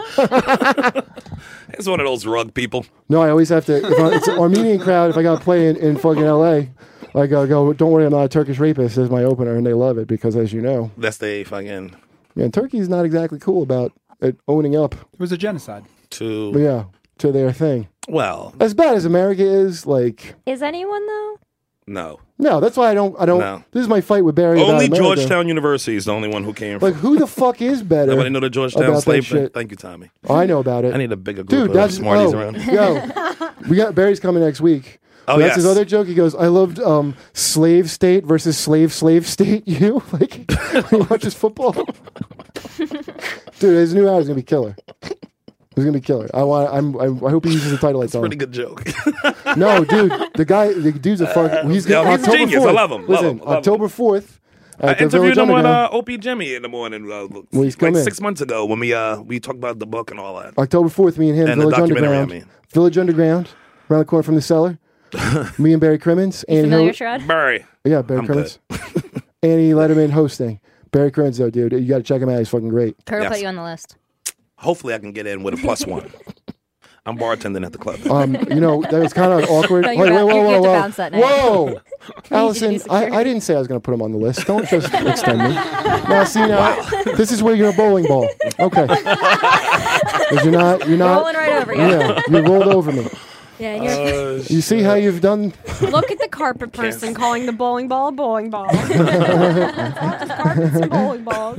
It's one of those rug people. No, I always have to. It's an Armenian crowd. If I got to play in fucking L.A., I go. Don't worry, I'm not a Turkish rapist. As my opener, and they love it because, as you know, That's the fucking yeah, Turkey's not exactly cool about it owning up. It was a genocide. To their thing. Well, as bad as America is, like Is anyone though? no. no, that's why I don't. No. This is my fight with Barry. about Only America. Georgetown University is the only one who came from. Like, who the fuck is better? Nobody know the Georgetown about that slave thing? shit? Thank you, Tommy. Oh, I know about it. I need a bigger group Dude, of that's smarties oh, around. Yo, we got Barry's coming next week. Oh, That's his yes. other joke. He goes, "I loved slave state versus slave state." You like when he watches football, dude. His new album's gonna be killer. It's gonna be killer. I hope he uses the title lights on. Pretty good joke. No, dude, the dude's a fuck. He's Yo, he's a October genius. 4th. I love him. Listen, Love him. October 4th. I At the interviewed Village him on Underground. Opie Jimmy in the morning. When he's come in. 6 months ago when we talked about the book and all that. October 4th, me and him, And the Village documentary, Underground. I mean. Village Underground, around the corner from the cellar. Me and Barry Crimmins. Annie Familiar, Hill- Shrad? Barry. Yeah, Barry I'm Crimmins. Annie Letterman hosting. Barry Crimmins, though, dude. You got to check him out. He's fucking great. Kurt will Yes. put you on the list. Hopefully I can get in with a +1. I'm bartending at the club. You know, that was kind of awkward. No, Wait, you have to whoa. bounce that night. Whoa. Allison, do security. I didn't say I was going to put him on the list. Don't just extend me. Now, see, this is where you're a bowling ball. Okay. 'Cause you're not. Rolling right over you. Yeah, you rolled over me. Yeah, you're You see how you've done? Look at the carpet person calling the bowling ball a bowling ball. Carpets and bowling balls.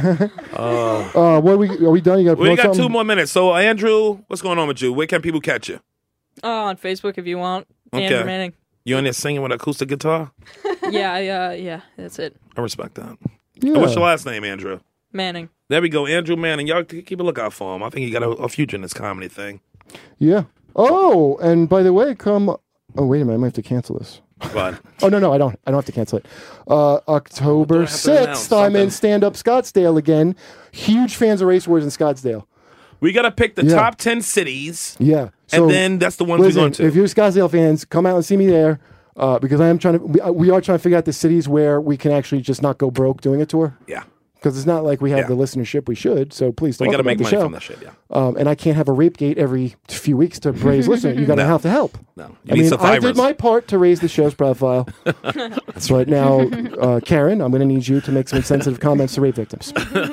What are we done? You got to We promote got something? 2 more minutes. So, Andrew, what's going on with you? Where can people catch you? On Facebook if you want. Okay. Andrew Manning. You in there singing with an acoustic guitar? Yeah, that's it. I respect that. Yeah. And what's your last name, Andrew? Manning. There we go, Andrew Manning. Y'all keep a lookout for him. I think he got a future in this comedy thing. Yeah. Oh, and by the way, Oh, wait a minute. I might have to cancel this. But Oh no, I don't have to cancel it. October have to announce 6th, I'm in something. Stand Up Scottsdale again. Huge fans of Race Wars in Scottsdale. we got to pick the Yeah. top 10 cities, Yeah. So, and then that's the ones listen, we're going to. if you're Scottsdale fans, come out and see me there. Because I am trying to. We are trying to figure out the cities where we can actually just not go broke doing a tour. Yeah. Because it's not like we have Yeah. the listenership we should. So please talk We got to about make the money show. from that shit, yeah. And I can't have a rape gate every few weeks to raise listeners. You got to No. have to help. No. You I need mean, I survivors. did my part to raise the show's profile. So right now, Karen, I'm going to need you to make some insensitive comments to rape victims.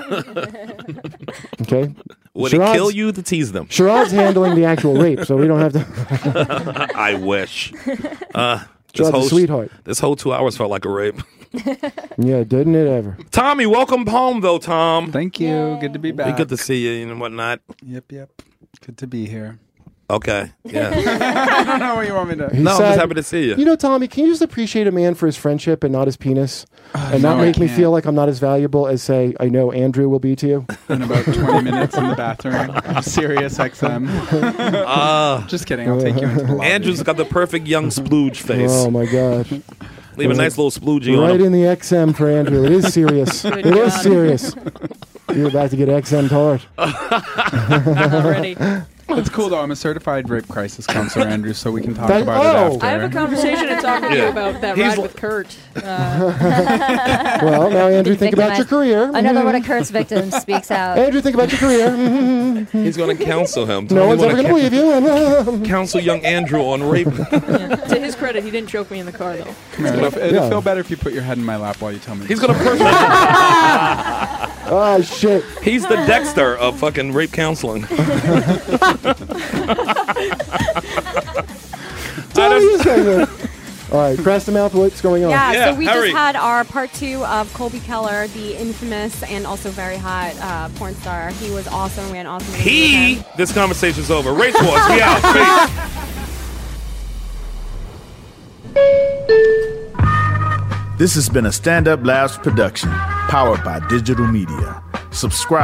Okay? Would it Shiraz's- kill you to tease them? Shiraz's handling the actual rape, so we don't have to. I wish. Shiraz's a sweetheart. This whole 2 hours felt like a rape. Yeah, didn't it ever? Tommy, welcome home, though, Tom. Thank you. Good to be back. Good to see you and whatnot. Yep. Good to be here. Okay. Yeah. I don't know what you want me to. He No, I'm said, just happy to see you. You know, Tommy, can you just appreciate a man for his friendship and not his penis? And not no, I make me can't. feel like I'm not as valuable as, say, I know Andrew will be to you? In about 20 minutes in the bathroom. Sirius XM. Just kidding. I'll take you into the lobby. Andrew's got the perfect young splooge face. Oh, my God. Leave a nice little sploogey on Right him. in the XM for Andrew. It is serious. Good It is God. serious. You're about to get XM'd hard. Already. It's cool though. I'm a certified rape crisis counselor, Andrew, so we can talk That- about oh. it after. I have a conversation to talk with you Yeah. about that He's ride l- with Kurt. Well, now, Andrew, think about your career. Another one of Kurt's victims speaks out. Andrew, think about your career. He's going to counsel him. No one's ever going to believe you. Counsel young Andrew on rape. Yeah. To his credit, he didn't choke me in the car though. Come here. It'll Yeah. feel better if you put your head in my lap while you tell me. He's this. going to perfect. Oh, shit. He's the Dexter of fucking rape counseling. Tommy is going All right, Crest the Mouth, what's going on? Yeah, Yeah, so we hurry. just had our part 2 of Colby Keller, the infamous and also very hot porn star. He was awesome. We had an awesome interview with him. This conversation's over. Race Wars, we out. Peace. This has been a Stand Up Labs production, powered by digital media. Subscribe